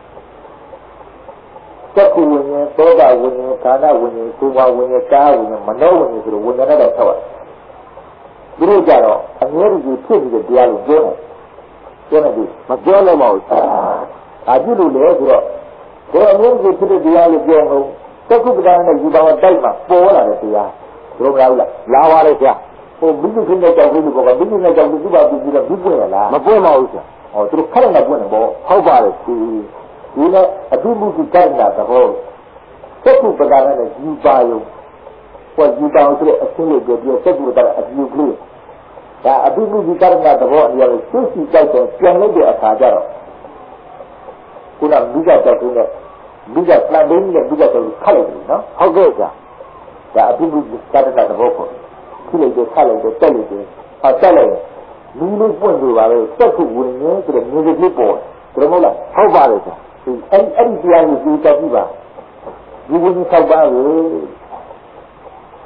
သက္ကုဝိညာဉ်သောတာဝိညာဉ်ခန္ဓာဝိညာဉ်သုဘဝိညာဉ်ကာဝိညာဉ်မနောဝိညာဉ်ဆိုတော့ဝိညာဉ်နဲ့ဆောက်ရသူတို့ကြတော့အမြဲတည်းဖြစ်နေတဲ့တရားလို့ပြောတယ်ပြောနေပြီမပြောလို့မဟုတ်ဘူးအာကြည့်လို့လေဆိုတော့ဒီအမြဲတည်းဖြစ်တဲ့တရားလို့ပြောလို့သက္ကုပ္ပဒါနဲ့ယူပါဝတိုက်မှာပေါ်လာတဲ့တရားတို့မလားဘူးလားလာပါလေဆရာဟိုဘိက္ခုနဲ့ကြောက်လို့ကောဘိက္ခုနဲ့ကြောက်လို့သူ့ဘာပြီးပြီးတော့ဘူးပွင့်ရလားမပွင့်ပါဘူးဆရာဟောသူတို့ခက်နေပွင့်တယ်ပေါ့ဟုတ်ပါလေဒီဒီနဲ့အတုမှုကိကရဏသဘောသက္ကုပ္ပဒါနဲ့ယူပါယုံဟောယူပါယုံဆိုတဲ့အချင်းလေးကိုပြောသက္ကုပ္ပဒါအပြုကလေးဒါအတုမှုကိကရဏသဘောအရာကိုသိသိကြိုက်တော့ပြန်လိုက်တဲ့အခါကျတော့ခုနမိဂကြောက်တဲ့မိဂပလန်ဒင်းနဲ့မိဂကြောက်ခက်လိုက်တယ်နော်ဟုတ်ကဲ့ကြာဒါအတုမှုကိကရဏသဘောကိုခိလိုက်တော့ခက်လိုက်တော့တက်လိုက်တယ်ဟောတက်လိုက်လူလေးပွင့်နေပါလေသက္ကုဝိညာဉ်ဆိုတဲ့မျိုးကြီးပေါ်တယ်မဟုတ်လားဟုတ်ပါလေကြာအဲ့အဲ့ဒီတရားကိုသိတတ်ပြီပါဒီဝိညာဉ်၆ပါးကို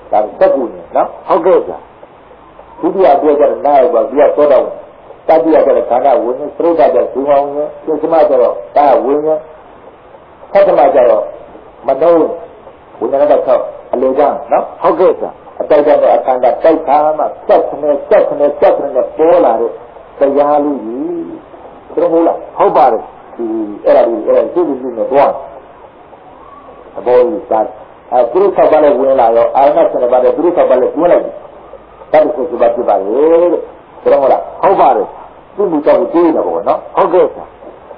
ဒါစက်ကူနေနော်ဟုတ်ကဲ့ဗျာဒုတိယပြောကြတဲ့နားရောပြီးတော့တော့တတိယကျတဲ့ခန္ဓာဝိညာဉ်သရုပ်ကကျဇူအောင်ရင်သစ္စမကျတော့ဒါဝိညာဉ်သတ္တမကျတော့မနောဝိညာဉ်တော့အလေကနော်ဟုတ်ကဲ့ဗျာအတိုက်တဲ့အခန္ဓာတိုက်ခါမှစက်ခနဲ့စက်ခနဲ့စက်ခနဲ့ပေါ်လာတဲ့တရားလေးကြီးသိဟုတ်လားဟုတ်ပါတယ်ဒီအဲ့ဒါဒီအဲ့ဒါဒီဒီနဲ့တော့အပေါ်ကြီးသာအဲသူတို့ဆောက်ပါလဲဝင်လာတော့အာရဏဆန္ဒပါတဲ့သူတို့ဆောက်ပါလဲတွန်းလိုက်တယ်တတ်ကိုစပါပြပါလေတဲ့သိဟုတ်လားဟုတ်ပါတယ်သူ့လူတော့ကိုတွေးနေပါဘောနော်ဟုတ်ကဲ့ဗျာ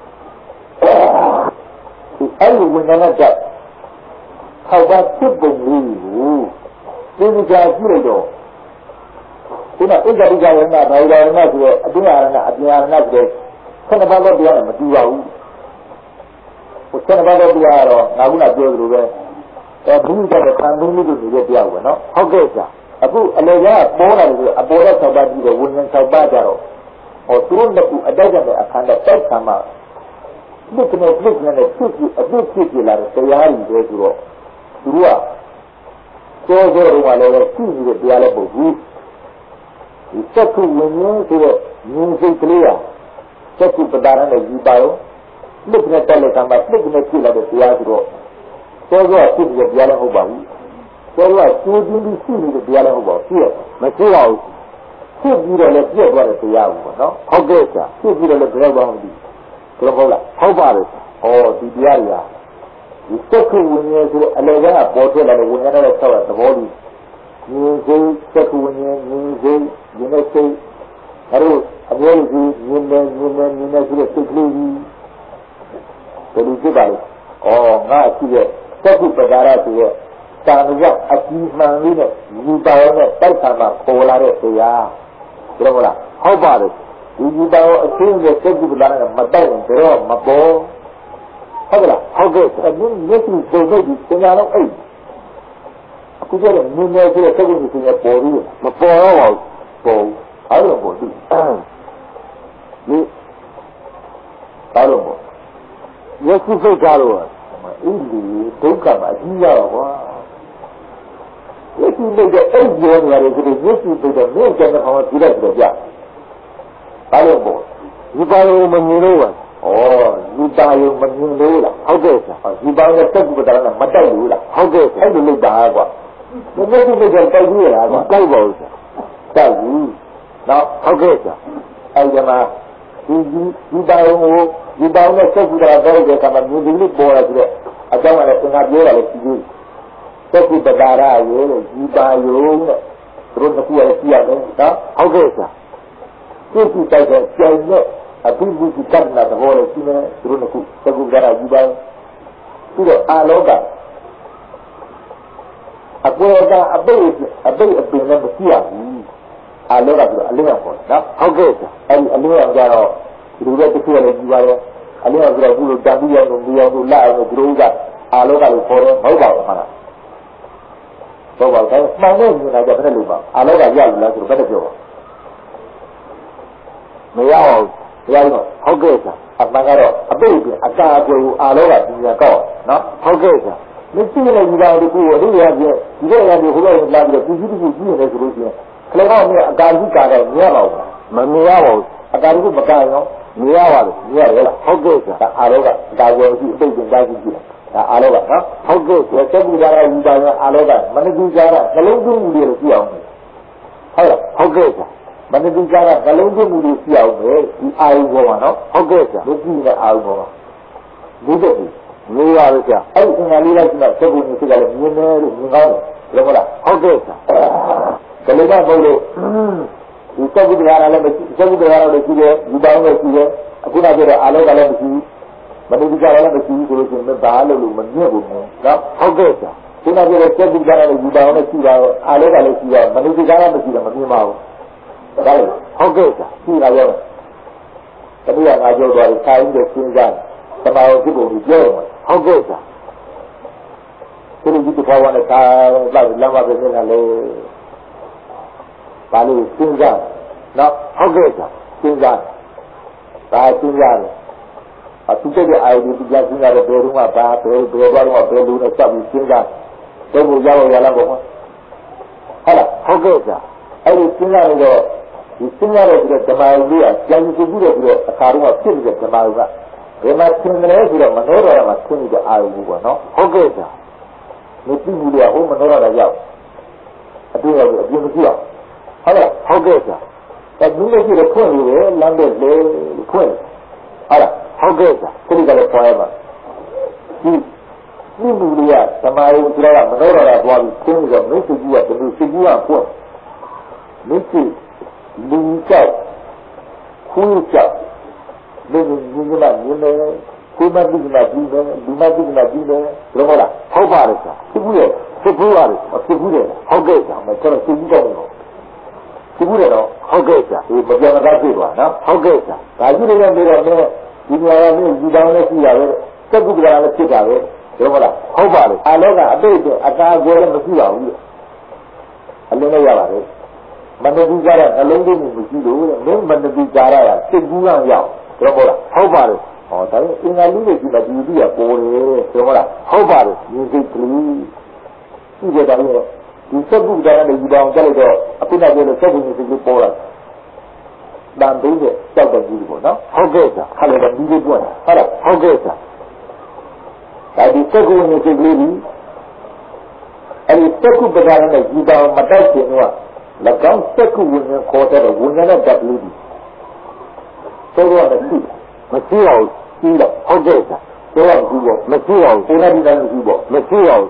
ဒီအဲ့ဒီဝင်နေတဲ့တော့ဆောက်ပါဖြစ်ပုံလေးကိုဒီကြာကြည့်လိုက်တော့ဒီမှာဥစ္စာဥစ္စာရဏဘာဝရဏဆိုတော့အပြင်အာရဏအပြင်အာရဏဆိုတော့ခဏပါတော့တရားမတူပါဘူးဟိုခဏပါတော့တရားတော့ငါကပြောသလိုပဲအဲဘုရားကခံပြီးလို့နေတဲ့တရားပဲနော်ဟုတ်ကဲ့ဗျာအခုအလေကပေါ်လာတယ်ဆိုအပေါ်တော့ဆောက်ပါကြည့်တော့ဝိညာဉ်ဆောက်ပါကြတော့ဟောသူတို့ကအတိုက်ကြတဲ့အခါနဲ့တိုက်ခံမှာဒီကနေ့ဒီကနေ့ဖြစ်ဖြစ်အဖြစ်ဖြစ်ပြလာတဲ့တရားကြီးတွေဆိုတော့သူတို့ကကျော်ကျော်ကလည်းရှိနေတဲ့တရားလည်းပုံဘူးဒီစက်ခုဝိညာဉ်ဆိုတော့ဉာဏ်စိတ်ကလေးရစက်ခုပဒါရနဲ့ယူပါရောဒီကနေ့တက်တဲ့ကံမှာဒီကနေ့ဖြစ်လာတဲ့တရားဆိုတော့ကျော်ကျော်ဖြစ်နေတဲ့တရားလည်းဟုတ်ပါဘူးကျော်ကျော်ကျိုးချင်းပြီးရှိနေတဲ့တရားလည်းဟုတ်ပါဘူးရှိရမရှိပါဘူးဖြစ်ပြီးတော့လည်းပြည့်သွားတဲ့တရားဘူးပေါ့နော်ဟုတ်ကဲ့ဆရာဖြစ်ပြီးတော့လည်းဘယ်တော့မှမသိဘူးဟုတ်လားဟုတ်ပါတယ်ဩဒီတရားတွေကဒီစက္ခုဝိညာဉ်ဆိုတဲ့အလေကပေါ်ထွက်လာတဲ့ဝိညာဉ်နဲ့ဆောက်ရသဘောတူဉာဏ်စိတ်စက္ခုဝိညာဉ်ဉာဏ်စိတ်ဉာဏ်စိတ်အဲလိုအမျိုးကြီးဉာဏ်နဲ့ဉာဏ်နဲ့ဉာဏ်နဲ့ဆိုတဲ့စိတ်ကလေးကြီးဘယ်လိုဖြစ်ပါလဲဩငါရှိတဲ့စက္ခုပဒါရဆိုတဲ့တာမယအကြီးမှန်လေးနဲ့ယူပါရောနဲ့တိုက်ဆံမှာပေါ်လာတဲ့တရားပြောမလားဟုတ်ပါတယ်ဒီယူပါရောအချင်းရဲ့စက္ခုပဒါရနဲ့မတိုက်ရင်တော့မပေါ်ဟုတ်လားဟုတ်ကဲ့အခုမျက်စိပုံနဲ့ဒီပညာတော့အဲ့အခုကျတော့မြင်နေဆိုတဲ့စက္ကုကြီးကပေါ်ပြီးမပေါ်တော့ပါဘူးပေါ်အားလုံးပေါ်ပြီဒီအားလုံးပေါ်မျက်စိစိတ်ကားလို့အင်းဒီဒုက္ခမှာအကြီးရတော့ကွာမျက်စိစိတ်တဲ့အဲ့ပြောနေရတယ်ဆိုတော့မျက်စိစိတ်တဲ့မြင့်ကျန်တဲ့ကောင်ကကြည့်လိုက်ကြပြအားလုံးပေါ်ဒီပါလို့မမြင်လို့ပါဩဒီပါယုံမမြင်လို့လားဟုတ်ကဲ့ဆရာဒီပါရဲ့စက္ကုပ္ပတာကမတိုက်ဘူးလားဟုတ်ကဲ့အဲ့လိုလုပ်တာကွာဒီလိုဒီလိုတိုက်ပြီးရတာကွာတိုက်ပါဦးဆရာတိုက်ဘူးနော်ဟုတ်ကဲ့ဆရာအဲ့ဒီမှာဒီဒီပါယုံကိုဒီပါရဲ့စက္ကုပ္ပတာတော့တဲ့ကမှမြင်ပြီးလို့ပေါ်လာဆိုတော့အကြောင်းကလည်းသင်္ခါပြောတာလည်းကြည့်စက္ကုပ္ပတာရရေလို့ဒီပါယုံတဲ့သူတို့တစ်ခုလည်းကြည့်ရတယ်နော်ဟုတ်ကဲ့ဆရာဒီကြည့်တိုက်တဲ့ကျန်တဲ့အဘိဓိကတ္တနာသဘောလေးရှိနေသူတို့ကသကုဒရာယူပါပြီးတော့အာလောကအပွေကအပိတ်အပိတ်အပင်လည်းမရှိရဘူးအာလောကဆိုတော့အလင်းရောက်ပေါ်နော်ဟုတ်ကဲ့အဲ့ဒီအလင်းရောက်ကြတော့ဒီလိုပဲတစ်ခုလည်းယူပါရောအလင်းရောက်ဆိုတော့ဘူးလို့တန်ပြီးရောက်လို့ဒီရောက်လို့လာအောင်ဒီလိုကအာလောကလို့ခေါ်တယ်မဟုတ်ပါဘူးခါလားတော့ပါတော့မှန်လို့မြင်လာကြဘယ်လိုပါအာလောကရလို့လားဆိုတော့ဘယ်လိုပြောမရအောင်တရားတော့ဟုတ်ကဲ့ဆရာအမှန်ကတော့အပိတ်အကာအကွယ်ကိုအာလောကပညာကောက်နော်ဟုတ်ကဲ့ဆရာမရှိလည်းဒီကောင်တကူအလို့ရပြဒီကရံဒီဟိုလိုလာပြီးတော့ပြည်ကြီးတကူကြီးနေတယ်ဆိုလို့ရှိရင်ခလေးကောင်းကအကာကြီးကာတယ်မရပါဘူးမမြင်ရပါဘူးအကာကြီးကမကာရောမြင်ရပါလို့မြင်ရတယ်လားဟုတ်ကဲ့ဆရာအာလောကအကာအကွယ်ရှိအပိတ်ပင်သားကြီးကြည့်ဒါအာလောကနော်ဟုတ်ကဲ့ဆရာစက်ကူကြတာယူပါရင်အာလောကမနကူကြတာနှလုံးသွင်းမှုတွေကြည့်အောင်ဟုတ်လားဟုတ်ကဲ့ဆရာမနတိကကနှလုံးသွင်းမှုတွေရှိအောင်ပဲဒီအာယုဘောမှာနော်ဟုတ်ကဲ့ဆရာဒီကြည့်တဲ့အာယုဘောမှာဒီတော့နေရလို့ဆရာအဲ့ဒီငါလေးလိုက်တော့စက်ကူကြီးကလည်းမြင်နေလို့မြင်ကောင်းတယ်ဟုတ်လားဟုတ်ကဲ့ဆရာဒါလည်းမဟုတ်လို့ဒီစက်ကူတရားလည်းမရှိစက်ကူတရားလည်းရှိတယ်ဒီတောင်းလည်းရှိတယ်အခုနပြောတဲ့အာလောကလည်းမရှိမနတိကလည်းမရှိဘူးဆိုလို့ရှိရင်ဘာလို့လို့မမြင်ဘူးနော်ဟုတ်ကဲ့ဆရာခုနပြောတဲ့စက်ကူတရားလည်းဒီတောင်းလည်းရှိတာအာလောကလည်းရှိတယ်မနတိကလည်းမရှိတယ်မမြင်ပါဘူးဒါလည်းဟုတ်ကဲ့ဆရာရှိတာရောတတိယငါပြောသွားတယ်ခိုင်းတဲ့စဉ်းစားသမာဓိကိုပြောရမှာဟုတ်ကဲ့ဆရာဒီလိုဒီတစ်ခါနဲ့သာလာလမ်းမပဲနေတာလေဘာလို့စဉ်းစားနော်ဟုတ်ကဲ့ဆရာစဉ်းစားဒါစဉ်းစားတယ်အတူတူအာရုံဒီကြားစဉ်းစားတဲ့ဘယ်တော့မှဘာဘယ်ဘယ်တော့မှဘယ်လိုနဲ့စပ်ပြီးစဉ်းစားတော့ဘုရားရောရလာပေါ့ဟုတ်လားဟုတ်ကဲ့ဗျာအဲ့ဒီစဉ်းစားလို့ဒီစဉ်းစားတဲ့ဓမ္မယုလေးကကြံစည်ပြီးတော့ပြီးတော့အခါတော့ဖြစ်နေတဲ့ဓမ္မယုကဘယ်မှာသင်တယ်ဆိုတော့မနောတော်မှာသင်နေတဲ့အာယုဘူးပေါ့နော်ဟုတ်ကဲ့ဗျာဒီပြည်လူတွေကဟိုမနောတော်ရောက်အတူတူအပြင်းမကြည့်အောင်ဟုတ်လားဟုတ်ကဲ့ဗျာဒါဒီလိုကြည့်တော့ဖွင့်လို့ပဲလမ်းတဲ့လေဖွင့်ဟုတ်လားဟုတ်ကဲ့ဗျာဒီကလည်းပေါ်ရမှာဒီဒီလူတွေကဓမ္မယုကျတော့မနောတော်ကသွားပြီးသင်ပြီးတော့မိတ်ဆွေကြီးကဘယ်လိုစိတ်ကြီးကဖွင့်မိတ်ဆွေလူကြောက်ခွေးကြောက်လူလူကမြင်တယ်ကိုမတိကနာပြီးတယ်လူမတိကနာပြီးတယ်ဘယ်လိုလဲဟုတ်ပါလေစာသူဘူးရဲ့သူဘူးရတယ်သူဘူးတယ်ဟုတ်ကဲ့စာမကျွန်တော်သူဘူးတော့သူဘူးတယ်တော့ဟုတ်ကဲ့စာဒီမပြောမသားဖြစ်သွားနော်ဟုတ်ကဲ့စာဒါကြည့်လို့လည်းတော့ဒီနေရာကလည်းဒီတောင်းလည်းရှိရတယ်စက်ကုက္ကရာလည်းဖြစ်တာပဲဘယ်လိုလဲဟုတ်ပါလေအလောကအတိတ်အကာအကွယ်လည်းမရှိပါဘူးအလုံးလည်းရပါတယ်မနတိကြတဲ့အလုံးလေးမရှိလို့မင်းမနတိကြရတာစိတ်ကူးအောင်ရောက်ပြောပေါ့လားဟုတ်ပါတယ်ဟောဒါလည်းအင်္ဂါလေးတွေဒီမှာဒီဒီကပေါ်တယ်ပြောပေါ့လားဟုတ်ပါတယ်ဒီစိတ်ကလေးဒီကြတယ်ဒီစက်ကူကြတဲ့ဒီတောင်ကြလိုက်တော့အခုနောက်ကျတော့စက်ကူစိတ်ကလေးပေါ်လာတန်ပြီးတဲ့ကြောက်တဲ့ကြီးပေါ့နော်ဟုတ်ကဲ့စာခါလည်းဒီလေးပွင့်ဟုတ်လားဟုတ်ကဲ့စာဒါဒီစက်ကူစိတ်ကလေးဒီအဲဒီစက်ကူပဒါနဲ့ဒီတောင်မတိုက်ခင်တော့၎င်းစက်ကူဝင်ခေါ်တဲ့ဝိညာဉ်နဲ့ဓာတ်လေးဒီဆိုတော့မရှိမရှိအောင်ပြီးတော့ဟုတ်ကဲ့စာဆိုတော့ဒီတော့မရှိအောင်ကိုယ်နဲ့ဒီတိုင်းမရှိပေါ့မရှိအောင်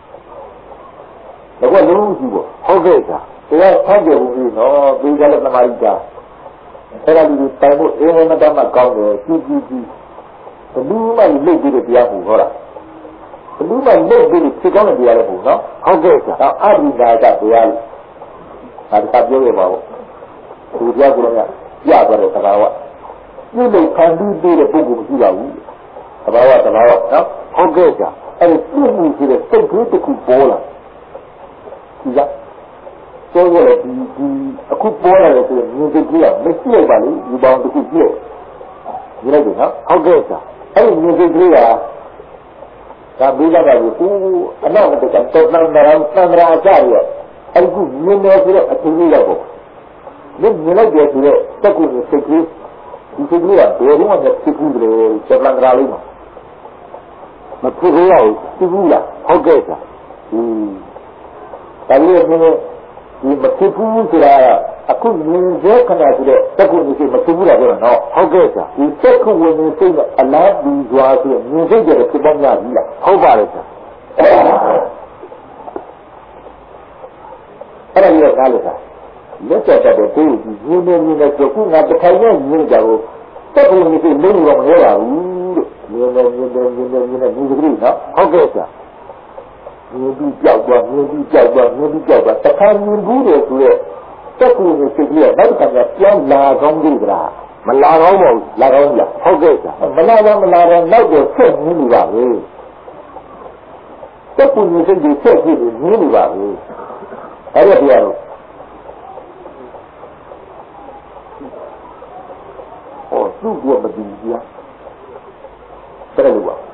တော့လုံးမရှိပေါ့ဟုတ်ကဲ့စာဒါကဆက်ကြဘူးနော်ပြီးကြတဲ့သမာဓိကအဲ့ဒါဒီတိုင်ဖို့အင်းမတတ်မှကောင်းတယ်ကြီးကြီးကြီးဘလူးမှလိတ်ပြီးတဲ့တရားဟူဟောတာဘလူးမှလိတ်ပြီးဖြစ်ကောင်းတဲ့တရားလည်းဟူနော်ဟုတ်ကဲ့စာတော့အဘိဓါကတရားလို့ဒါကပြောရပါဘူးသူပြောကြလို့ရရသွားတဲ့သဘာဝပြုလို့ခံပြီးပြီးတဲ့ပုဂ္ဂိုလ်မရှိပါဘူးသဘာဝသဘာဝနော်ဟုတ်ကဲ့ကြာအဲ့ဒီပြုမှုရှိတဲ့စိတ်ကူးတစ်ခုပေါ်လာဒီကဆိုရတဲ့ဒီဒီအခုပေါ်လာတဲ့ဆိုရင်မြင်စိတ်ကူးကမရှိရပါဘူးဒီပေါင်းတစ်ခုကြည့်ရလိုက်တယ်နော်ဟုတ်ကဲ့ကြာအဲ့ဒီမြင်စိတ်ကူးကဒါပြီးကြပါဘူးအနောက်မှာတော့တော်တန်တရာသံဃာအကြရအဲ့ဒီမြင်နေဆိုတဲ့အထူးကြီးတော့မြင်မြင်လိုက်တယ်ဆိုတော့တက်ကူစိတ်ကူးဒီစိတ်ကူးကဘယ်တော့မှဖြစ်ဘူးလေချက်လန်ကြလေးမှာမဖြစ်ဘူးလားဖြစ်ဘူးလားဟုတ်ကဲ့စာဟင်းဒါလေးကဒီမဖြစ်ဘူးဆိုတာအခုမြင်ရခဏဆိုတော့တက်ကူစိတ်မဖြစ်ဘူးလားပြောတော့ဟုတ်ကဲ့စာဒီတက်ကူဝင်နေစိတ်ကအလားတူစွာဆိုမြင်စိတ်ကြတဲ့ဖြစ်ပေါ်များပြီလားဟုတ်ပါလေစာအဲ့ဒါကြီးကကားလို့သာလက်ချက်တဲ့ကိုယ်ကြီးရင်းနေနေဆိုခုငါတစ်ခိုင်နဲ့ရင်းကြတော့တက်ကုန်နေပြီလုံးဝမရပါဘူးလို့ရင်းနေရင်းနေရင်းနေရင်းနေဒီလိုနော်ဟုတ်ကဲ့ဆရာမြင်ပြီးကြောက်သွားမြင်ပြီးကြောက်သွားမြင်ပြီးကြောက်သွားတစ်ခါမြင်ဘူးတယ်ဆိုတော့တက်ကုန်နေစိတ်ကြီးကနောက်တစ်ခါကျပြောင်းလာကောင်းသေးသလားမလာကောင်းပါဘူးလာကောင်းလားဟုတ်ကဲ့ဆရာမလာတော့မလာတော့နောက်တော့ဆက်မြင်နေပါပဲတက်ကုန်နေစိတ်ကြီးဆက်ပြီးမြင်နေပါပဲအဲ့ဒါတရားတော့ဟောသူ့ကိုမတည်ဘူးလားတဲ့လို့ပါ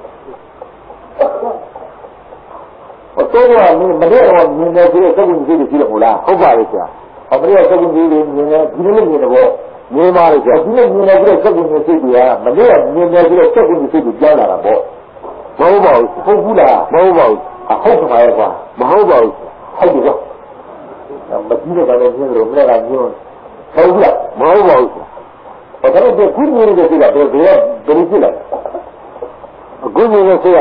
ဟောတော့မင်းမရက်တော့မြင်နေကြတဲ့သက္ကုကြီးတွေရှိတယ်မို့လားဟုတ်ပါလေဆရာဟောမရက်သက္ကုကြီးတွေမြင်နေဒီလိုမြင်တော့မြင်ပါလေဆရာဒီလိုမြင်နေတဲ့သက္ကုကြီးစိတ်တွေကမရက်မြင်နေတဲ့သက္ကုကြီးစိတ်တွေကြောင်းလာတာပေါ့မဟုတ်ပါဘူးဟုတ်ဘူးလားမဟုတ်ပါဘူးဟုတ်ပါရဲ့ကွာမဟုတ်ပါဘူးဟုတ်ပြီကွာမကြည့်တော့လည်းမြင်လို့မလဲကမြင်ဟုတ်ဘူးလားမဟုတ်ပါဘူးဘာလို့ဒီခုမြင်နေတဲ့စိတ်ကဘယ်ဘယ်ဘယ်လိုဖြစ်လဲအခုမြင်တဲ့စိတ်က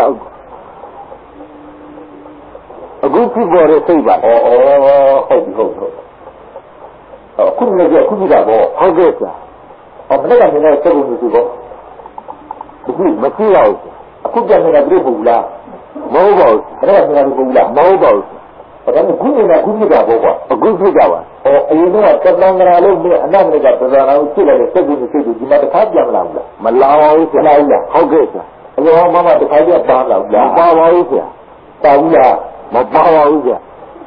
အခုဖြစ်ပေါ်တဲ့စိတ်ပါဩဩဟုတ်ပြီဟုတ်ဟုတ်အခုမြင်တဲ့အခုကြည့်တာပေါ့ဟုတ်ကဲ့ဆရာဟောမနေ့ကမြင်တဲ့စိတ်ကိုမြင်ပြီးပေါ့ဒီမရှိရဘူးအခုပြန်နေတာပြည့်ဘူးလားမဟုတ်ပါဘူးမနေ့ကမြင်တာဘူးလားမဟုတ်ပါဘူးဘာလို့ခုနေတာခုဖြစ်တာပေါ့ကွာအခုဖြစ်ကြပါဟောအရင်ကတပန်ကရာလို့အနောက်မြစ်ကပဇာနာကိုဖြစ်လိုက်တဲ့စိတ်ကူးစိတ်ကူးဒီမှာတစ်ခါပြန်မလာဘူးလားမလာပါဘူးဆရာဟုတ်ကဲ့ဆရာအလောမမတစ်ခါပြန်ပါလာဘူးလားမပါပါဘူးဆရာပါဘူးလားမပါပါဘူးဆရာ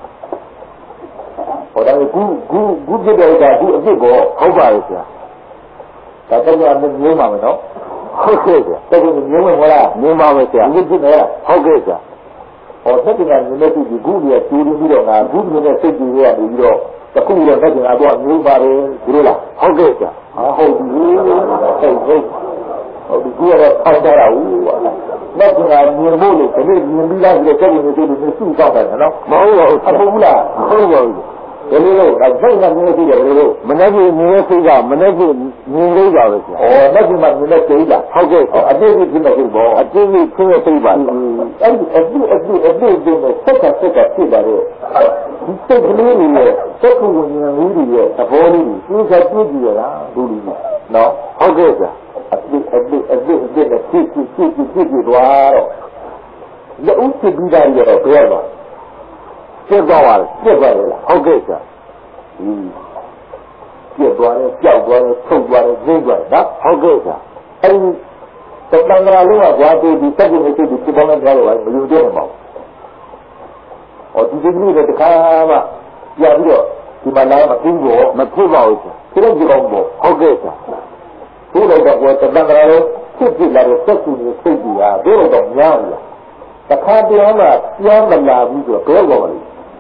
ဟောဒါကူကူကူဖြစ်တဲ့အခါကူအဖြစ်ကိုဟုတ်ပါရဲ့ဆရာဒါတော့အမြင်မြင်ပါမယ်နော်ဟုတ်ကဲ့ဆရာတကယ်မြင်ဝင်မလားမြင်ပါမယ်ဆရာမြင်ဖြစ်တယ်ဟုတ်ကဲ့ဆရာဟောသက်တရားမြင်တဲ့သူဒီခုကြီးကျူးပြီးတော့ငါခုကြီးနဲ့စိတ်ကြီးရနေပြီးတော့တခုတော့သက်တရားတော့မျိုးပါတယ်ဒီလိုလားဟုတ်ကဲ့ကြာဟာဟုတ်ပြီဟုတ်ဟုတ်ဟုတ်ဒီကူကတော့ထောက်ကြရဘူးသက်တရားမြင်ဖို့လို့ဒီနေ့မြင်ပြီးသားဆိုတော့စိတ်ကြီးတွေသူစုတောက်တယ်နော်မဟုတ်ပါဘူးအပူလားဟုတ်ပါဘူးဒီလိုလို့ဒါစိတ်ကမြင်သိတယ်ဘယ်လိုမနေ့ကမြင်တဲ့စိတ်ကမနေ့ကမြင်လို့ပါပဲဆရာ။ဩနေ့ကမှမြင်တဲ့စိတ်လား။ဟုတ်ကဲ့။အတိအကျဖြစ်တဲ့စိတ်ပေါ့။အတိအကျဖြစ်တဲ့စိတ်ပါ။အဲ့ဒီအတိအကျအတိအကျနဲ့စက်ကစက်ကဖြစ်တာလေ။ဒီစိတ်ကလေးတွေရဲ့စက္ခုဝိညာဉ်လေးတွေရဲ့သဘောလေးကိုသိချပြည့်ကြည့်ရတာဒုလိမ။နော်။ဟုတ်ကဲ့ဆရာ။အတိအတိအတိအတိနဲ့ဖြစ်ဖြစ်ဖြစ်ဖြစ်ဖြစ်သွားတော့လက်ဦးဖြစ်ပြီးသားရတော့ဘယ်ရတော့ပြတ်သွားပါလားပြတ်သွားတယ်လားဟုတ်ကဲ့ဆရာอืมပြတ်သွားတယ်ကြောက်သွားတယ်ထုတ်သွားတယ်သိသွားတယ်နော်ဟုတ်ကဲ့ဆရာအဲဒီတဏ္ဍာလုံးကဘာတူဒီစက်ကိုမရှိဘူးဒီဘောင်းနဲ့ကြားတော့မယူသေးဘူးပေါ့ဟောဒီဒီလိုတခါမှပြပြီးတော့ဒီမှာလာမပြီးတော့မဖြစ်ပါဘူးဆရာဒီလိုကြောက်ပေါ့ဟုတ်ကဲ့ဆရာဒီလိုတော့တဏ္ဍာလုံးဖြစ်ဖြစ်လာတဲ့စက်ကိုစိတ်ကြီးဟာဒီလိုတော့များဘူးလားတခါတည်းမှပြန်မလာဘူးဆိုတော့ဘယ်တော့မှ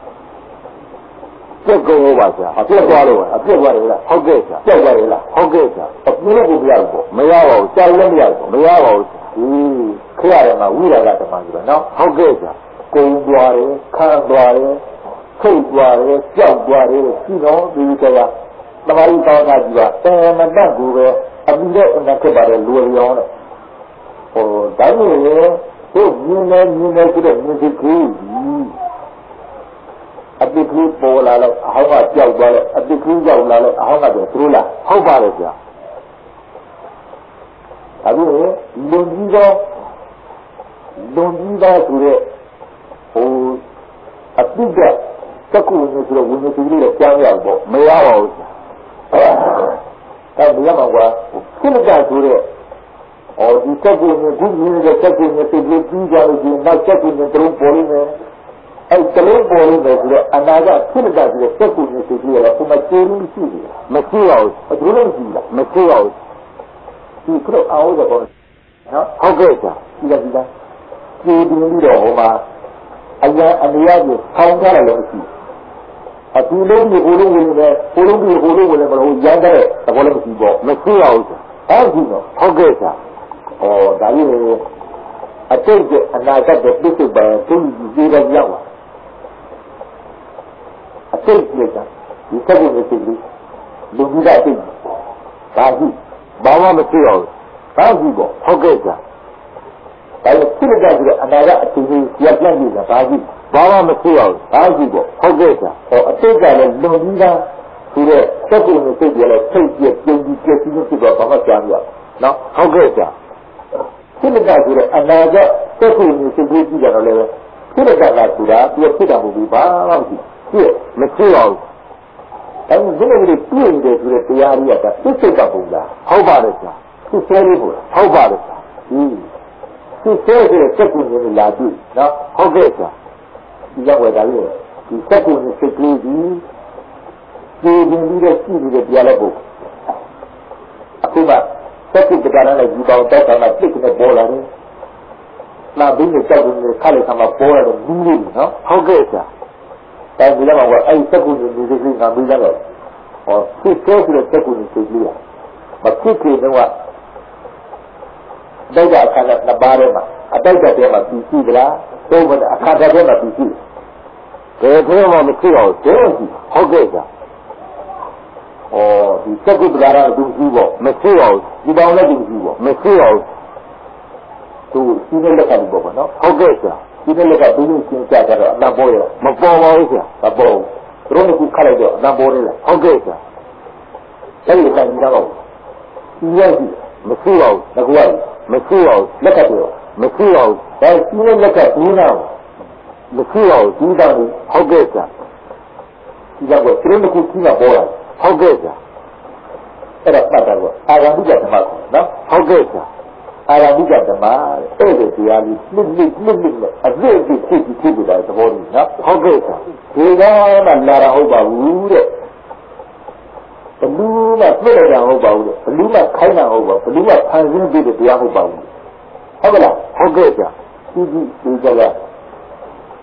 ပြက်ကုန်ပါဆရာအပြက်သွားလို့အပြက်သွားတယ်လားဟုတ်ကဲ့ဆရာပြက်သွားတယ်လားဟုတ်ကဲ့ဆရာအပြက်ကိုမရဘူးပေါ့မရပါဘူးကြောက်လည်းမရဘူးမရပါဘူးဟင်းခရတယ်မှာဝိရာဂဓမ္မဆိုတော့နော်ဟုတ်ကဲ့ဆရာကုံသွားတယ်ခါသွားတယ်ထိတ်သွားတယ်ကြောက်သွားတယ်ရှိတော့ဒီကကတမာရီတောင်းတာကြီးကတမန်တတ်ကိုပဲအပြီးတော့အနာခက်ပါတယ်လူရောင်းတော့ဟိုတိုင်းနေတို့မြင်နေမြင်နေဆိုတော့မြင်စိတ်ကြီးအတိတ်ကပေါ်လာတော့အဟောင်းကကြောက်သွားတယ်အတိတ်ကကြောက်လာတော့အဟောင်းကတော့သူလားဟုတ်ပါလေကြာအခုလွန်ကြီးသောလွန်ကြီးသောဆိုတဲ့ဟိုအတိတ်ကစက္ကူနေဆိုတော့ဝိညာဉ်စီလေးတော့ကြောင်းရပေါ့မရပါဘူးကြာအဲဒါမှမဟုတ်ခုနကဆိုတဲ့အော်ဒီစက္ကူနေခုမြင်တဲ့စက္ကူနေစိတ်လေးကြီးကြလို့ဒီနောက်စက္ကူနေတုံးပေါ်နေတယ်အဲ့တလုံးပေါ်လို့ပဲဆိုတော့အနာကဖြစ်နေတာဆိုတော့စက်ကူနေစီကြီးရတော့ကိုမကျေးလို့ရှိတယ်မရှိပါဘူးအတူလုံးရှိလားမရှိပါဘူးဒီကတော့အောက်တော့နော်ဟုတ်ကဲ့ဆရာဒီကဒီကကျေးပြီးတော့ဟိုမှာအရာအနေရကိုဆောင်းကြတယ်လို့ရှိအတူလုံးဒီဟိုလုံးဝင်နေဟိုလုံးဒီဟိုလုံးဝင်နေမလို့ရမ်းတဲ့သဘောလည်းမရှိပေါ့မရှိပါဘူးဆရာဟုတ်ပြီနော်ဟုတ်ကဲ့ဆရာဩဒါကြီးအတိတ်ကအနာဂတ်တဲ့ပြစ္ဆုတ်ပံသူ့ကြီးရရောက်လာအတိတ်ကဒီစက်ကိုနေသိပြီလူကြီးကအတိတ်ဒါကြီးဘာမှမရှိတော့ဘူးဒါကြီးပေါ့ဟုတ်ကဲ့ကြာဒါလည်းဖြစ်ကြကြတဲ့အနာဂတ်အတိတ်ကြီးရပ်ပြတ်နေတာဒါကြီးဘာမှမရှိတော့ဘူးဒါကြီးပေါ့ဟုတ်ကဲ့ကြာဟောအတိတ်ကလည်းလူကြီးကဒီတဲ့စက်ကိုနေသိပြီလဲထိတ်ပြပြုံးကြီးပြည့်စည်ဖြစ်တော့ဘာမှကြားမရနော်ဟုတ်ကဲ့ကြာဖြစ်ကြကြတဲ့အနာဂတ်စက်ကိုနေသိပြီကြည့်ကြတော့လည်းဖြစ်ကြကြတာဆိုတာပြည့်ဖြစ်တာမဟုတ်ဘူးဘာမှမရှိပြည့်မရှိပါဘူးအဲဒီလိုမျိုးပြည့်နေတယ်ဆိုတဲ့တရားကြီးကပြည့်စုံတာပုံလားဟုတ်ပါတယ်ဆရာသူဆဲလေးပို့ဟုတ်ပါတယ်ဆရာဟင်းသူဆဲဆိုတဲ့စက်ကူနေလာပြီနော်ဟုတ်ကဲ့ဆရာဒီရောက်ဝယ်တာလေဒီစက်ကူနေစိတ်ကလေးကြီးကြည်ပြီးပြီးတော့ရှိပြီးတော့တရားလည်းပို့အခုမှစက်ကူပဒါရနဲ့ဒီပေါင်းတောက်တာနဲ့ပြစ်ကနေပေါ်လာတယ်နာဘင်းနဲ့ကြောက်နေခါလေဆံမှာပေါ်လာတယ်ဘူးလေးနော်ဟုတ်ကဲ့ဆရာအဲဒီတော့ကအဲ့စက်ကူနေနေစိတ်ကငါပြီးတော့ဟောသူ့ဆိုတဲ့စက်ကူနေစိတ်ကြီးอ่ะမဖြစ်ခင်တော့တိုက်တာအခါနဲ့နှစ်ပါးထဲမှာအတိုက်တဲ့ထဲမှာပြီးရှိသလားသုံးမတဲ့အခါတဲ့ထဲမှာပြီးရှိတယ်ဘယ်ထဲမှာမရှိတော့ဘူးဟုတ်ကဲ့ကြာဩဒီစက်ကူပဒါရအတူကြီးပေါ့မရှိပါဘူးဒီပေါင်းလည်းတူကြီးပေါ့မရှိပါဘူးသူစီးတဲ့လက်ကတူပေါ့နော်ဟုတ်ကဲ့ကြာဒီနေ့လည်းကဘုရင်ရှင်ကြကြတော့အနံပေါ်ရမပေါ်ပါဘူးဆရာမပေါ်ဘူးသူတို့ကခလိုက်တော့အနံပေါ်နေလားဟုတ်ကဲ့ဆရာအဲ့ဒီတိုင်းတော့ဒီရောက်ပြီမရှိပါဘူးငါကမရှိပါဘူးလက်ကပြောမရှိပါဘူးဒါစီးတဲ့လက်ကဘူးနာမရှိပါဘူးဒီတော့ဟုတ်ကဲ့ဆရာဒီတော့သူတို့ကကြီးကပေါ်လာဟုတ်ကဲ့ဆရာအဲ့ဒါပတ်တာကအာဂန္တုကဓမ္မကိုနော်ဟုတ်ကဲ့ဆရာအာရမိကဓမ္မတဲ့အဲ့ဒီတရားကြီးနှစ်နှစ်နှစ်နှစ်နဲ့အပြည့်အစုံဖြစ်ပြီးဖြစ်ပြီးတဲ့သဘောကြီးနော်ဟုတ်ကဲ့ဆရာဒီကမှလာတာဟုတ်ပါဘူးတဲ့ဘလူးကပြည့်တယ်ဟုတ်ပါဘူးတဲ့ဘလူးကခိုင်းတာဟုတ်ပါဘလူးကဖန်ဆင်းပြီးတဲ့တရားဟုတ်ပါဘူးဟုတ်ကဲ့လားဟုတ်ကဲ့ဆရာဒီဒီဒီကက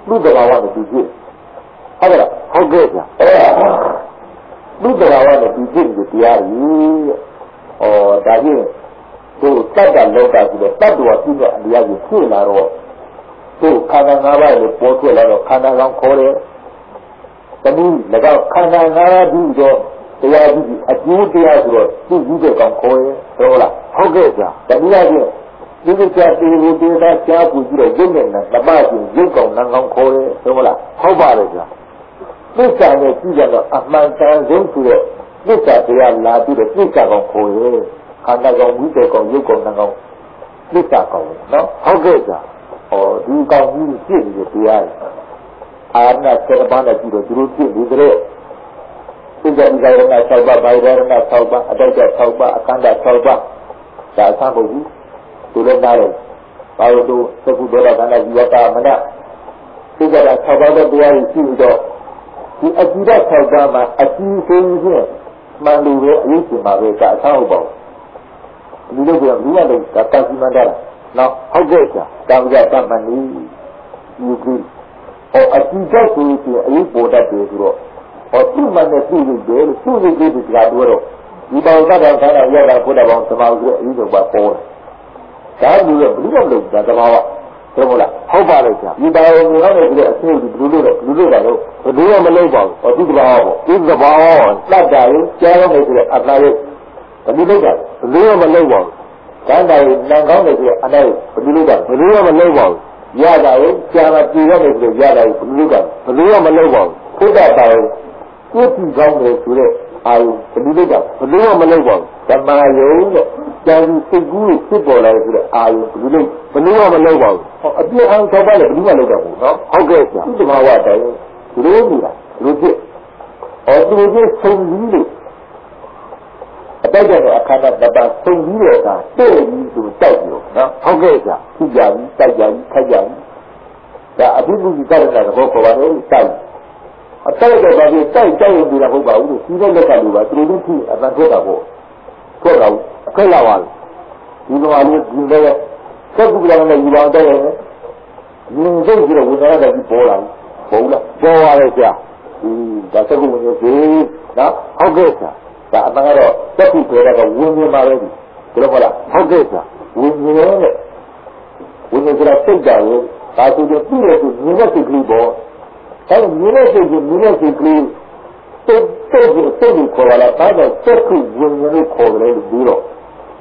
လူတဘာဝနဲ့သူကြည့်ဟုတ်ကဲ့ဟုတ်ကဲ့ဗျာလူတဘာဝနဲ့သူကြည့်လို့တရားကြီးဩဒါကြီးသူတတ်တာလောကကြီးတော့တတ်တော်ပြည့်တဲ့အတရားကြီးဖြစ်လာတော့သူခန္ဓာ၅ပါးကိုပေါ်ထွက်လာတော့ခန္ဓာကောင်ခေါ်တယ်တနည်း၎င်းခန္ဓာ၅ပါးပြီးတော့တရားကြီးအကျိုးတရားဆိုတော့သူ့ကြီးတဲ့ကောင်ခေါ်ရဲဟုတ်လားဟုတ်ကဲ့ဗျာတနည်းအားဖြင့်ဒီကိစ္စတေဝတေသာကြားပူကြည့်တော့ရုပ်နဲ့နမချင်းရုပ်ကောင်နံကောင်ခေါ်ရဲဟုတ်လားဟုတ်ပါတယ်ဗျာသစ္စာနဲ့ကြည့်ကြတော့အမှန်တန်ဆုံးဆိုတော့သစ္စာတရားလာပြီးတော့သစ္စာကောင်ခေါ်ရဲခန္ဓာကောင်ဝိတ္တကောင်ရုပ်ကောင်နံကောင်သစ္စာကောင်နော်ဟုတ်ကဲ့ဗျာဩဒီကောင်ကြီးဖြစ်နေတဲ့တရားအာရဏစေတပါးနဲ့ကြည့်တော့သူတို့ဖြစ်နေတဲ့စိတ္တဒီကရဏ၆ပါး၊ဘာဝရဏ၆ပါး၊အတ္တ၆ပါး၊အခန္ဓာ၆ပါးဒါအဆံပုဂ္ဂိုလ်သူလည်းနားတယ်ဘာလို့သူသကုဒေါရခန္ဓာဇီဝတာမနစိတ္တ၆ပါးသောတရားကြီးရှိပြီးတော့ဒီအကြည့်တဲ့၆ပါးမှာအကြည့်ဆုံးခြင်းမှန်လို့ပဲအရေးရှင်မှာပဲဒါအဆံဟုတ်ပါဘူးဒီလိုပြောလူရလို့ဒါတာစီမန္တလားနော်ဟုတ်ကဲ့ဆရာတာမကြတတ်မှန်နေယူပြီးဟောအကြည့်တဲ့ဆိုရင်အရေးပေါ်တတ်တယ်ဆိုတော့ဟောသူ့မှနဲ့သူ့ကိုတယ်သူ့ကိုကြည့်ပြီးကြာတော့ဒီပေါင်းသတ္တခန္ဓာရောက်တာဘုရားပေါင်းသမာဝိရဲ့အရေးတော်ပါပေါ်တယ်ဒါမျိုးကဘယ်လိုလုပ်တာသဘာဝသိမို့လားဟုတ်ပါလေဆရာဒီပါဝင်နေတော့လည်းအဆင်းဒီဘယ်လိုလုပ်လဲဘယ်လိုလုပ်တာလို့ဘယ်လိုမှမလုပ်ပါဘူးဟောဒီသဘာဝပေါ့ဒီသဘာဝတတ်တာရင်ကြားရမယ်ဆိုတော့အတ္တရဲ့ဘယ်လိုလုပ်တာဘယ်လိုမှမလုပ်ပါဘူးတန်တာရင်နံကောင်းတယ်ဆိုတော့အနိုင်ဘယ်လိုလုပ်တာဘယ်လိုမှမလုပ်ပါဘူးရတာရင်ကြားမှာပြည်ရမယ်ဆိုတော့ရတာရင်ဘယ်လိုလုပ်တာဘယ်လိုမှမလုပ်ပါဘူးဘုရားတာရင်ကိုယ်ကြည့်ကောင်းတယ်ဆိုတဲ့အာယုဘယ်လိုလုပ်တာဘယ်လိုမှမလုပ်ပါဘူးဓမ္မယုံတဲ့ကျန်ဒီစိတ်ကူးဖြစ်ပေါ်လာတယ်ဆိုတဲ့အာယုဘယ်လိုလုပ်ဘယ်လိုမှမလုပ်ပါဘူးဟောအပြည့်အောင်ဆောက်ပါလေဘယ်လိုမှလုပ်တာဘူးနော်ဟုတ်ကဲ့ဆရာဒီမှာဝတိုင်းဒီလိုနေတာဒီလိုဖြစ်အော်ဒီလိုဖြစ်ဆုံးပြီးလို့အတိုက်ကြတဲ့အခါကတပတ်ဆုံးပြီးတော့ကတဲ့ပြီးဆိုတိုက်ပြီးတော့နော်ဟုတ်ကဲ့ဆရာကြည့်ကြပြီတိုက်ကြပြီခိုက်ကြပြီဒါအဘိဓုကိတ္တနာကဘောခေါ်ပါတယ်တိုက်အတိုက်တော့ဘာဖြစ်တိုက်တိုက်ရင်ဒီတော့ဟုတ်ပါဘူးလို့ဒီတဲ့လက်ကလူပါသူတို့သိအတန်ထွက်တာပေါ့ထွက်တော့အခက်လာပါဒီလိုအလေးဒီတဲ့သက်ကူလာတဲ့ယူပါတဲ့ရင်မြင်စိတ်ပြီးတော့ဝိညာဉ်တက်ပြီးပေါ်လာဘူးဟုတ်လားပေါ်ပါလေဆရာဒီဒါသက်ကူဝင်ကြီးနော်ဟုတ်ကဲ့ဆရာဒါအမှန်ကတော့သက်ကူပြောတာကဝိညာဉ်ပါပဲဒီလိုဟုတ်လားဟုတ်ကဲ့ဆရာဝိညာဉ်နဲ့ဝိညာဉ်ကစိတ်တာကိုဒါဆိုရင်ပြည့်ရသူမြင်တဲ့စိတ်ကလေးပေါ်အဲ့ဒီမြင်တဲ့စိတ်ကမြင်တဲ့စိတ်ကလေးစိတ်စိတ်ကိုစိတ်ကိုခေါ်လာတာဒါတော့စိတ်ကိုဝိညာဉ်ကိုခေါ်တယ်လို့ပြီးတော့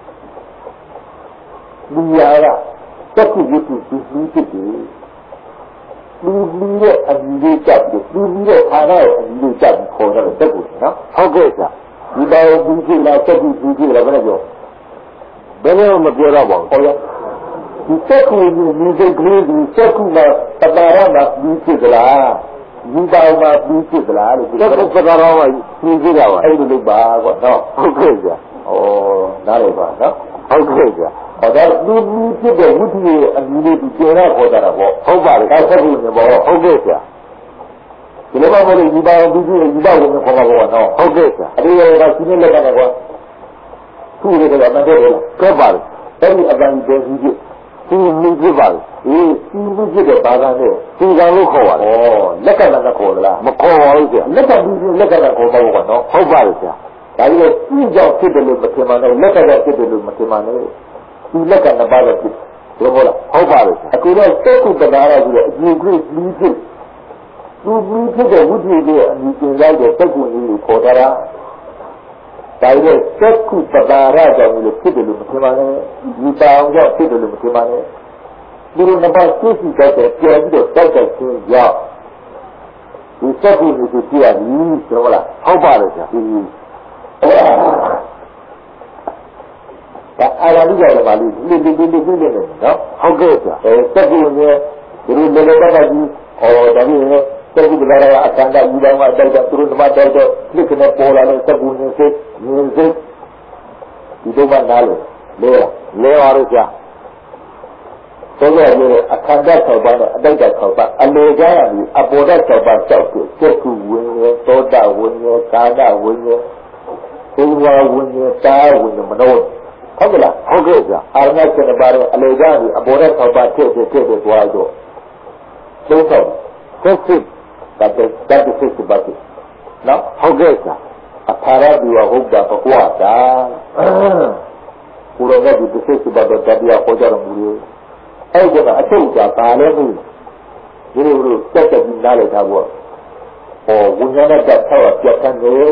ဒီရတာစိတ်ကိုယူပြီးပြီးဖြစ်တယ်လူလူရဲ့အမြင်လေးချက်ပြီးလူလူရဲ့အာရရဲ့အမြင်လေးချက်ပြီးခေါ်တယ်စိတ်ကိုနော်ဟုတ်ကဲ့ဆရာဒီတော့ပြီးဖြစ်လာစိတ်ကိုပြီးဖြစ်လာဘယ်လိုပြောဘယ်လိုမပြောတော့ပါဘူးဟုတ်ရဲ့ဒီစိတ်ကိုမြင်တဲ့ကလေးဒီစိတ်ကမှတပါရမှာပြီးဖြစ်သလားဒီတောင်မှာပြီးဖြစ်သလားလို့စိတ်ကပဒါရောမှာပြီးဖြစ်တာပါအဲ့လိုလုပ်ပါကွာနော်ဟုတ်ကဲ့ကြာဩနားရပါနော်ဟုတ်ကဲ့ကြာဟောဒါဒီပြီးဖြစ်တဲ့ဝိသုရဲ့အမြင်လေးဒီကျေရခေါ်တာပေါ့ဟုတ်ပါလေဒါစိတ်ကိုမြင်ပေါ့ဟုတ်ကဲ့ကြာဒီလိုမှမဟုတ်ဒီတောင်ပြီးဖြစ်ဒီတောင်ကိုခေါ်ပါဘောနော်ဟုတ်ကဲ့ကြာအဲ့ဒီရောကစီးနေလက်ကနေကွာသူ့ရဲ့ကတော့မတည့်ဘူးကဲပါလေအဲ့ဒီအပန်းကြီးပြီးဖြစ်ဒီမိဖြစ်ပါလေအေးဒီမိဖြစ်တဲ့ဘာသာနဲ့ဒီကံလို့ခေါ်ပါတယ်ဩလက်ကလည်းခေါ်လားမခေါ်ပါဘူးကြာလက်ကပြီးလက်ကလည်းခေါ်ပါဘောကနော်ဟုတ်ပါလေကြာဒါကြီးကပြင်းကြောက်ဖြစ်တယ်လို့မထင်ပါနဲ့လက်ကလည်းဖြစ်တယ်လို့မထင်ပါနဲ့ဒီလက်ကလည်းပါတော့ဖြစ်တယ်ဟုတ်လားဟုတ်ပါလေအခုတော့စိတ်ကုတနာရဆိုတော့အကြည့်ကြည့်ပြီးဖြစ်သူပြီးဖြစ်တဲ့ဝိသုရဲ့အမြင်ကျင်လိုက်တဲ့စိတ်ကူကြီးကိုခေါ်တာဒါကြီးကစက္ခုပဒါရကြောင့်လို့ဖြစ်တယ်လို့မထင်ပါနဲ့ဒီတောင်ကြောင့်ဖြစ်တယ်လို့မထင်ပါနဲ့ဒီလိုနှစ်ပါးသိရှိတတ်တဲ့ပြန်ပြီးတော့တောက်တဲ့ခြင်းရောက်ဒီစက္ခုကိုကြည့်ရပြီဆိုတော့လားဟုတ်ပါလေဆရာဒီဒါအာရဏိကဓမ္မလေးဒီဒီဒီဒီဒီလေးနော်ဟုတ်ကဲ့ဆရာအဲစက္ခုရဲ့ဒီလိုလေလေပတ်ပတ်ကြီးဟောဒါကြီးရဲ့စက္ခုပဒါရအခန္ဓာယူတော်မှာတိုက်တော့သူတို့ဓမ္မတိုက်တော့လိခနဲ့ပေါ်လာတဲ့စက္ခုနဲ့စိတ်မြင်စိတ်ဒီတော့မှနားလို့လဲလဲပါလို့ကြာဆိုတော့ဒီအခန္ဓာ၆ပါးနဲ့အတ္တ၆ပါးအလေကြရပြီအပေါ်ဓာတ်၆ပါးကြောက်ကိုစက္ခုဝိညာဉ်သောတာဝိညာဉ်ကာဏဝိညာဉ်ဘုရားဝိညာဉ်တာဝိညာဉ်မနောဟုတ်ကဲ့လားဟုတ်ကဲ့ကြာအာရဏ၇ပါးနဲ့အလေကြပြီအပေါ်ဓာတ်၆ပါးဖြစ်ဖြစ်ဖြစ်သွားတော့သုံးဆောင်ဆက်စစ်တတ်တဲ့တတ်တဲ့စစ်ပါတိနော်ဟုတ်ကဲ့စာအထာရဒီဝဟုတ်တာပကွာတာကိုရောကဒီစစ်စစ်ပါတော့တရားဟောကြတော်မူလို့အဲ့ဒီကအချုပ်ကြပါလဲဘူးဒီလိုလိုတက်တက်ပြီးနားလိုက်တာပေါ့ဟောဝိညာဏတတ်ဆောက်ပြတ်တဲ့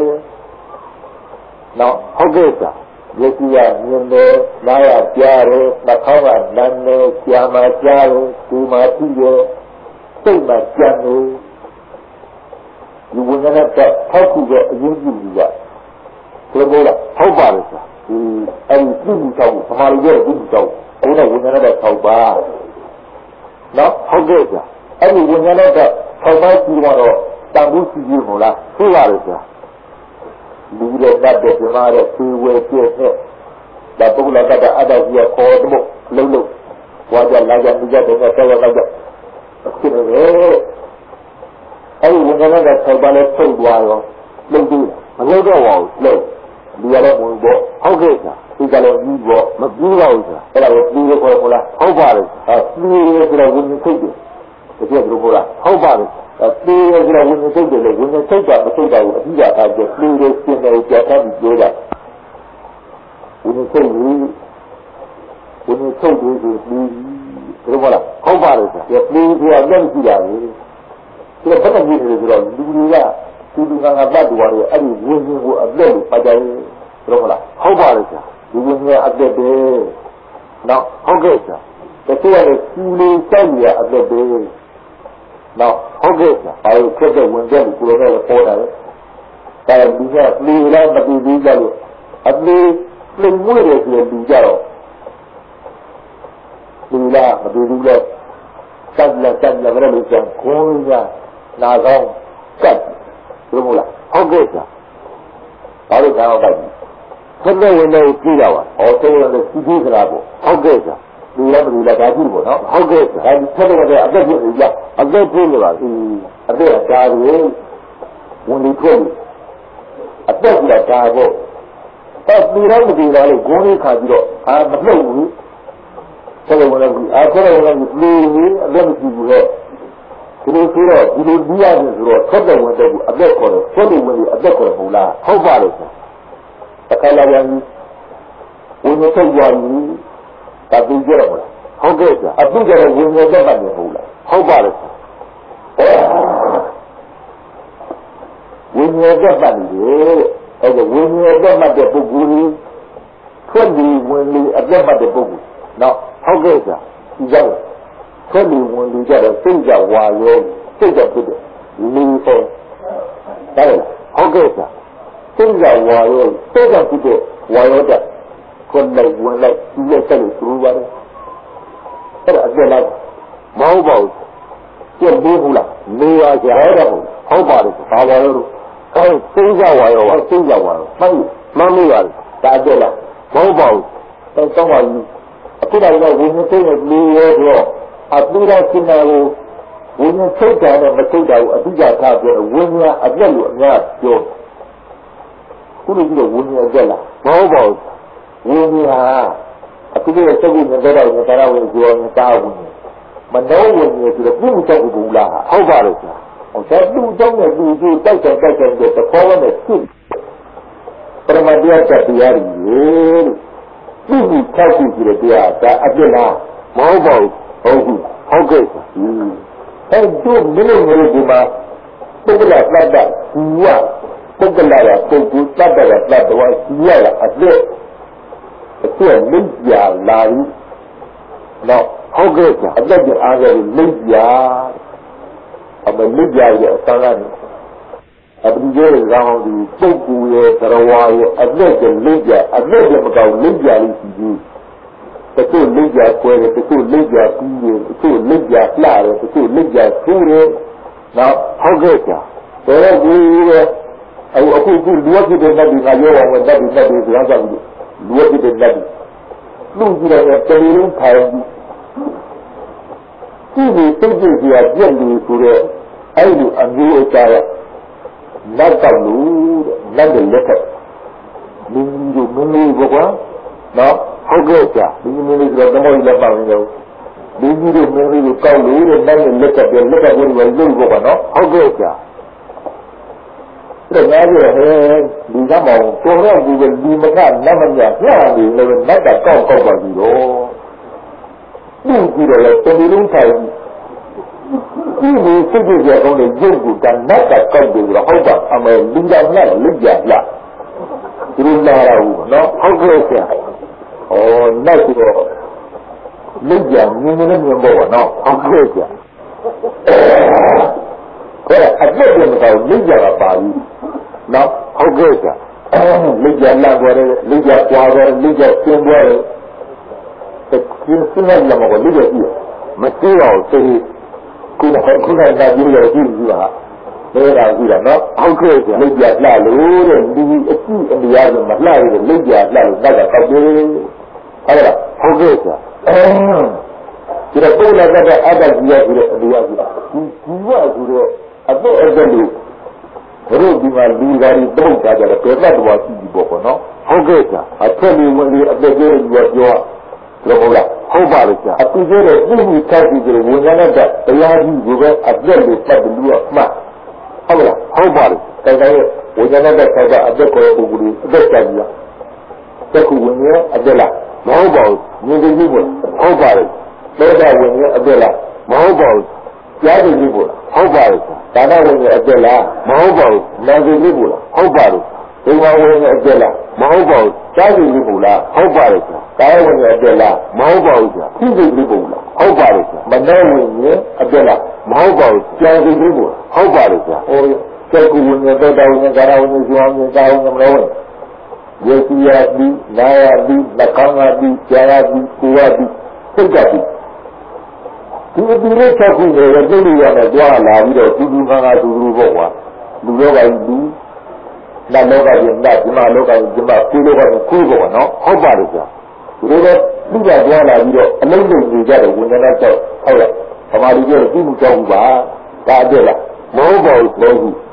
နော်ဟုတ်ကဲ့စာယတိယမြင်တယ်နားရကြားတယ်နှာခေါင်းကနမ်းတယ်ကြားမှာကြားတယ်ဒီမှာကြည့်တယ်စိတ်မှာကြံတယ်ဒီဝိညာဏတတ်ထောက်ကြည့်တဲ့အရင်ကြည့်ကြည့်ကဘယ်လိုလဲဟုတ်ပါလဲစာဒီအဲ့ဒီပြုမှုဆောင်သမာဓိရဲ့ပြုမှုဆောင်ဘုရားဝိညာဏတတ်ထောက်ပါနော်ဟုတ်ကဲ့စာအဲ့ဒီဝိညာဏတတ်ထောက်ပါကြည့်တော့တန်ဖိုးရှိပြီမို့လားသိပါလေစာလူတွေတတ်တဲ့ဒီမှာတဲ့သေဝဲပြည့်နဲ့ဒါပုဂ္ဂလတတ်တဲ့အတ္တကြီးကိုခေါ်တော့လုံးလုံးဝါကြလာကြမြကြတဲ့ဆက်ရတော့ဖြစ်နေတယ်အဲ့ဒီဝန်ကလည်းဆက်ပါလဲထုတ်သွားရောလုံးပြီးမလုံးတော့ပါဘူးလုံးလူရတော့ဝင်ပေါ့ဟုတ်ကဲ့စာဒီကလည်းကြီးပေါ့မပြီးပါဘူးစာအဲ့ဒါကိုပြီးရခေါ်ခေါ်လားဟုတ်ပါလေအဲပြီးရဆိုတော့ဝင်ထုတ်တယ်တကယ်လို့ခေါ်လားဟုတ်ပါလေပြေးရကြဝင်နေစိတ်တယ်လေဝင်နေစိတ်ကမစိတ်တာကိုအပြီးတာထားပြီးပြေးရစင်တယ်ကြောက်တာပြီးပြောတာဝင်နေစိတ်ကြီးဝင်နေစိတ်ကြီးဆိုပြီးဘယ်လိုလဲဟုတ်ပါလေဆိုပြေးပြေးလက်ကြည့်တာလေဒီတော့ဘာကြည့်နေလဲဆိုတော့လူတွေကသူလူကငါတတ်တော်ရအဲ့ဒီဝင်ဝင်ကိုအသက်လို့ပါကြတယ်ဘယ်လိုလဲဟုတ်ပါလေဆိုဒီဝင်နေအသက်တယ်နော်ဟုတ်ကဲ့ဆိုတချို့ကလည်းစီလေးစိုက်ရအသက်တယ်နော်ဟုတ်ကဲ့ပါဘာလို့ခက်တဲ့ဝင်ကြလို့ကိုယ်လည်းပေါ်တာလဲဒါလူကလေလည်းမတူဘူးကြလို့အသေးလေမွေးတယ်ဆိုလူကြတော့လူလားမတူဘူးလဲစက်လက်စက်လက်လည်းလို့ဆိုခေါင်းရနာကောင်းစက်ဘယ်လိုလဲဟုတ်ကဲ့ပါဘာလို့ကောင်းတော့ခက်တဲ့ဝင်တော့ကြည့်ရပါဟောတဲ့ဝင်တော့စီးပြီးကြတာပေါ့ဟုတ်ကဲ့ပါလူလည်းမလူလည်းဒါကြည့်ပေါ့နော်ဟုတ်ကဲ့ဒါဆက်တော့တဲ့အသက်ဖြစ်နေကြအသက်ဖြစ်နေပါပြီအသက်အသာကြီးဝင်ပြီးထွက်ပြီးအသက်ကဒါပေါ့အဲ့ဒီတော့ဒီတော့လေဂုံးလေးခါပြီးတော့အာမလှုပ်ဘူးဆက်လို့မလုပ်ဘူးအဲ့ဒါလည်းလူကြီးအသက်မရှိဘူးလေဒီလိုဆိုတော့ဒီလိုဒီရတယ်ဆိုတော့ဆက်တဲ့ဝင်တဲ့ကူအသက်ခေါ်တယ်ဆက်လို့ဝင်ပြီးအသက်ခေါ်တယ်မဟုတ်လားဟုတ်ပါလို့အခါလာပြန်ဝင်နေထုတ်ကြပြီတပူကြရမလားဟုတ်ကဲ့ကြာအပူကြတော့ဝင်နေတဲ့ပတ်နေဟုတ်လားဟုတ်ပါလေဝင်နေတဲ့ပတ်နေတယ်အဲ့ဒါဝင်နေတဲ့ပတ်တဲ့ပုဂ္ဂိုလ်ကြီးထွက်ပြီးဝင်ပြီးအသက်ပတ်တဲ့ပုဂ္ဂိုလ်နော်ဟုတ်ကဲ့ကြာဒီကြောင့်ထွက်ပြီးဝင်ပြီးကြတော့စိတ်ကြဝါရောစိတ်ကြဖြစ်တယ်လူပေါ်ဒါလေဟုတ်ကဲ့ကြာစိတ်ကြဝါရောစိတ်ကြဖြစ်တဲ့ဝါရောတဲ့ကိုယ်လိုက်ဝင်လိုက်ဒီလက်ဆက်လို့သူပါတယ်အဲ့ဒါအပြည့်လိုက်မဟုတ်ပါဘူးပြည့်ပြီးဘူးလားနေရကြရတော့ဟုတ်ပါတယ်ဘာပါလို့အဲစိတ်ကြဝါရောစိတ်ကြဝါရောမှန်မှန်လို့ရတယ်ဒါအပြည့်လားမဟုတ်ပါဘူးအဲတော့ပါဘူးအခုတော့ဝင်နေသေးတယ်လူရောတော့အပူရစင်နာကိုဝင်နေစိတ်တယ်မစိတ်တာကိုအတိအကျထားပြောဝင်ရအပြည့်လို့အများပြောခုလိုကြည့်တော့ဝင်ရကြလားမဟုတ်ပါဘူးဝိညာဉ်အခုဒီစကုနေတော့တရားဝင်ကြောနေတာဝင်မနောဝင်နေဆိုတော့ပြုတ်တော့ဘူးလားဟုတ်ပါလို့ဆိုတာဟောဆက်ပြုတ်တော့နေသူသူတိုက်တိုက်တိုက်တိုက်တဲ့ခေါ်နဲ့ဖြစ်ပရမတရားတရားကြီးသူ့ကိုထောက်ကြည့်ကြတဲ့တရားဒါအပြစ်လားမဟုတ်ပါဘူးဟုတ်ဘူးဟုတ်ကဲ့အဲ့တို့မင်းတို့ဒီမှာပုဂ္ဂလသတ္တဒီဝပုဂ္ဂလရပုဂ္ဂိုလ်တတ္တရတတ္တဝဒီရအပြစ်အခုလိပ်ပြလာပြီတော့ဟုတ်ကဲ့ကြာအသက်ပြအားကလိပ်ပြအမလိပ်ပြရဲ့အစမ်းကနေအပဒီရဲ့ကောင်းဒီပုဂ္ဂိုလ်ရဲ့သရဝါရဲ့အသက်ကလိပ်ပြအသက်ကမကောင်းလိပ်ပြလေးရှိသေးတချို့လိပ်ပြကွဲတယ်တချို့လိပ်ပြပြီးတယ်တချို့လိပ်ပြလှတယ်တချို့လိပ်ပြဆူးတယ်နော်ဟုတ်ကဲ့ကြာတော်တော်ကြီးရဲ့အခုအခုလူဝတ်တဲ့နတ်ဒီကရောအောင်နတ်ဒီနတ်ဒီပြောကြပြီလူဝတ်တဲ့နတ်ဒီလူကြီးတဲ့တလီလုံးထိုင်ပြီးဒီစိတ်ကြည်ကြီးပြည့်လို့ဆိုတော့အဲ့ဒီအမျိုးအစားနတ်တော်လူနတ်တဲ့လက်ထက်လူကြီးမင်းလေးကွာနော်ဟုတ်ကဲ့ကြာဒီမင်းလေးဆိုတော့တမောကြီးလက်ပါနေတော့ဒီကြီးတို့မင်းလေးကိုကောက်လို့တဲ့နိုင်လက်ကပြလက်ကပြလို့လုပ်ဖို့ကနော်ဟုတ်ကဲ့ကြာဒါများပြီးဟဲဒီကမောင်တော်တော့ဒီဒီမကနတ်မညာပြနေလို့နတ်ကကောက်ကောက်ပါပြီတော့ဒီကြီးတော့လည်းတော်လုံးထိုင်ဒီလိုစိတ်ကြကြကောင်းတဲ့ရုပ်ကိုကနတ်ကကောက်ပြီးတော့ဟုတ်ပါအမေလူကြောင့်လည်းလက်ကြလားဒီလိုလာတော့နော်ဟုတ်ကဲ့ဆရာဩနတ်ကတော့လက်ကြမြင်နေလည်းမြင်ဖို့နော်ဟုတ်ကဲ့ဆရာအဲ့ဒါအပြည့်လည်းမကောက်လက်ကြကပါဘူးနော်ဟုတ်ကဲ့ဆရာလက်ကြလာကြတယ်လက်ကြပွားတယ်လက်ကြကျင်းတယ်ကျင်းစင်းလိုက်လာမှာကိုလက်ကြကြည့်မသိအောင်သိခုနကခုနကကြည့်ရကြည့်ကြည့်ပါလဲတာကြည့်တာနော်ဟုတ်ကဲ့ဆရာလက်ကြလှလို့တဲ့ဒီအကြည့်အတရားကမလှရတဲ့လက်ကြလှလို့တော့ကောက်တယ်ဟုတ်လားဟုတ်ကဲ့ဆရာဒီတော့ပုံလာတဲ့အတ္တကြီးရပြီးတဲ့အတရားကြီးဒီဒီကဆိုတော့အတော့အဲ့ဒါလို့ဘုရားဒီမှာလူသားတွေတုံးကြကြတယ်ပေတတ်တော်ရှိပြီပေါ့နော်ဟုတ်ကဲ့ဆရာအထက်လေးဝင်လေးအသက်ကြီးတွေပြောပြောလို့ဟုတ်လားဟုတ်ပါလို့ဆရာအတူကျတဲ့ပြည်မှုတက်ပြီးကြဝင်ရတဲ့တရားကြီးကိုပဲအပြည့်လို့ပတ်ပြီးတော့မှတ်ဟုတ်လားဟုတ်ပါလို့တိုင်တိုင်ဝင်ရတဲ့ဆက်ကအသက်ကိုပူပူအသက်ကြကြီးတက်ခုဝင်ရအသက်လားမဟုတ်ပါဘူးမြင်ကြည့်ဖို့ဟုတ်ပါလို့ပေတတ်ဝင်ရအသက်လားမဟုတ်ပါဘူးကြားကြည့်ဖို့ဟုတ်ပါလို့ဒါနဝင်ရအသက်လားမဟုတ်ပါဘူးနာကြည့်ဖို့ဟုတ်ပါလို့ဒီမှာဝင်ရအသက်လားမဟုတ်ပါဘူးကြားကြည့်ဖို့လားဟုတ်ပါလို့ကာယဝင်ရအသက်လားမဟုတ်ပါဘူးကြာသိကြည့်ဖို့လားဟုတ်ပါလို့မနှဲဝင်ရအသက်လားမဟုတ်ပါဘူးကြားကြည့်ဖို့ဟုတ်ပါလို့ကြာဟိုစက်ကူဝင်ရတဲ့တောင်းဝင်ကာယဝင်ကျွမ်းဝင်ကာယဝင်မလို့ဝင်ယေစီယာတိနာယာတိလက္ခဏာတိကြာယာတိကိုဝတိစိတ်ကြတိဒီအတူလေးချက်ခုတွေပြည့်လို့ရမယ်ကြွားလာပြီးတော့တူတူခါခါတူတူပေါ့ကွာလူလောကကြီးလူနတ်လောကကြီးနတ်ဒီမှာလောကကြီးဒီမှာကိုလောကကြီးကိုပေါ့နော်ဟုတ်ပါလို့ကြာဒီလိုတော့လူကကြွားလာပြီးတော့အလုံးစုံနေကြတယ်ဝိညာဉ်တော့ဟုတ်လားဗမာလူတွေကြည့်မှုကြောက်ဘူးပါဒါအပြည့်လားမဟုတ်ပါဘူးမဟုတ်ဘူး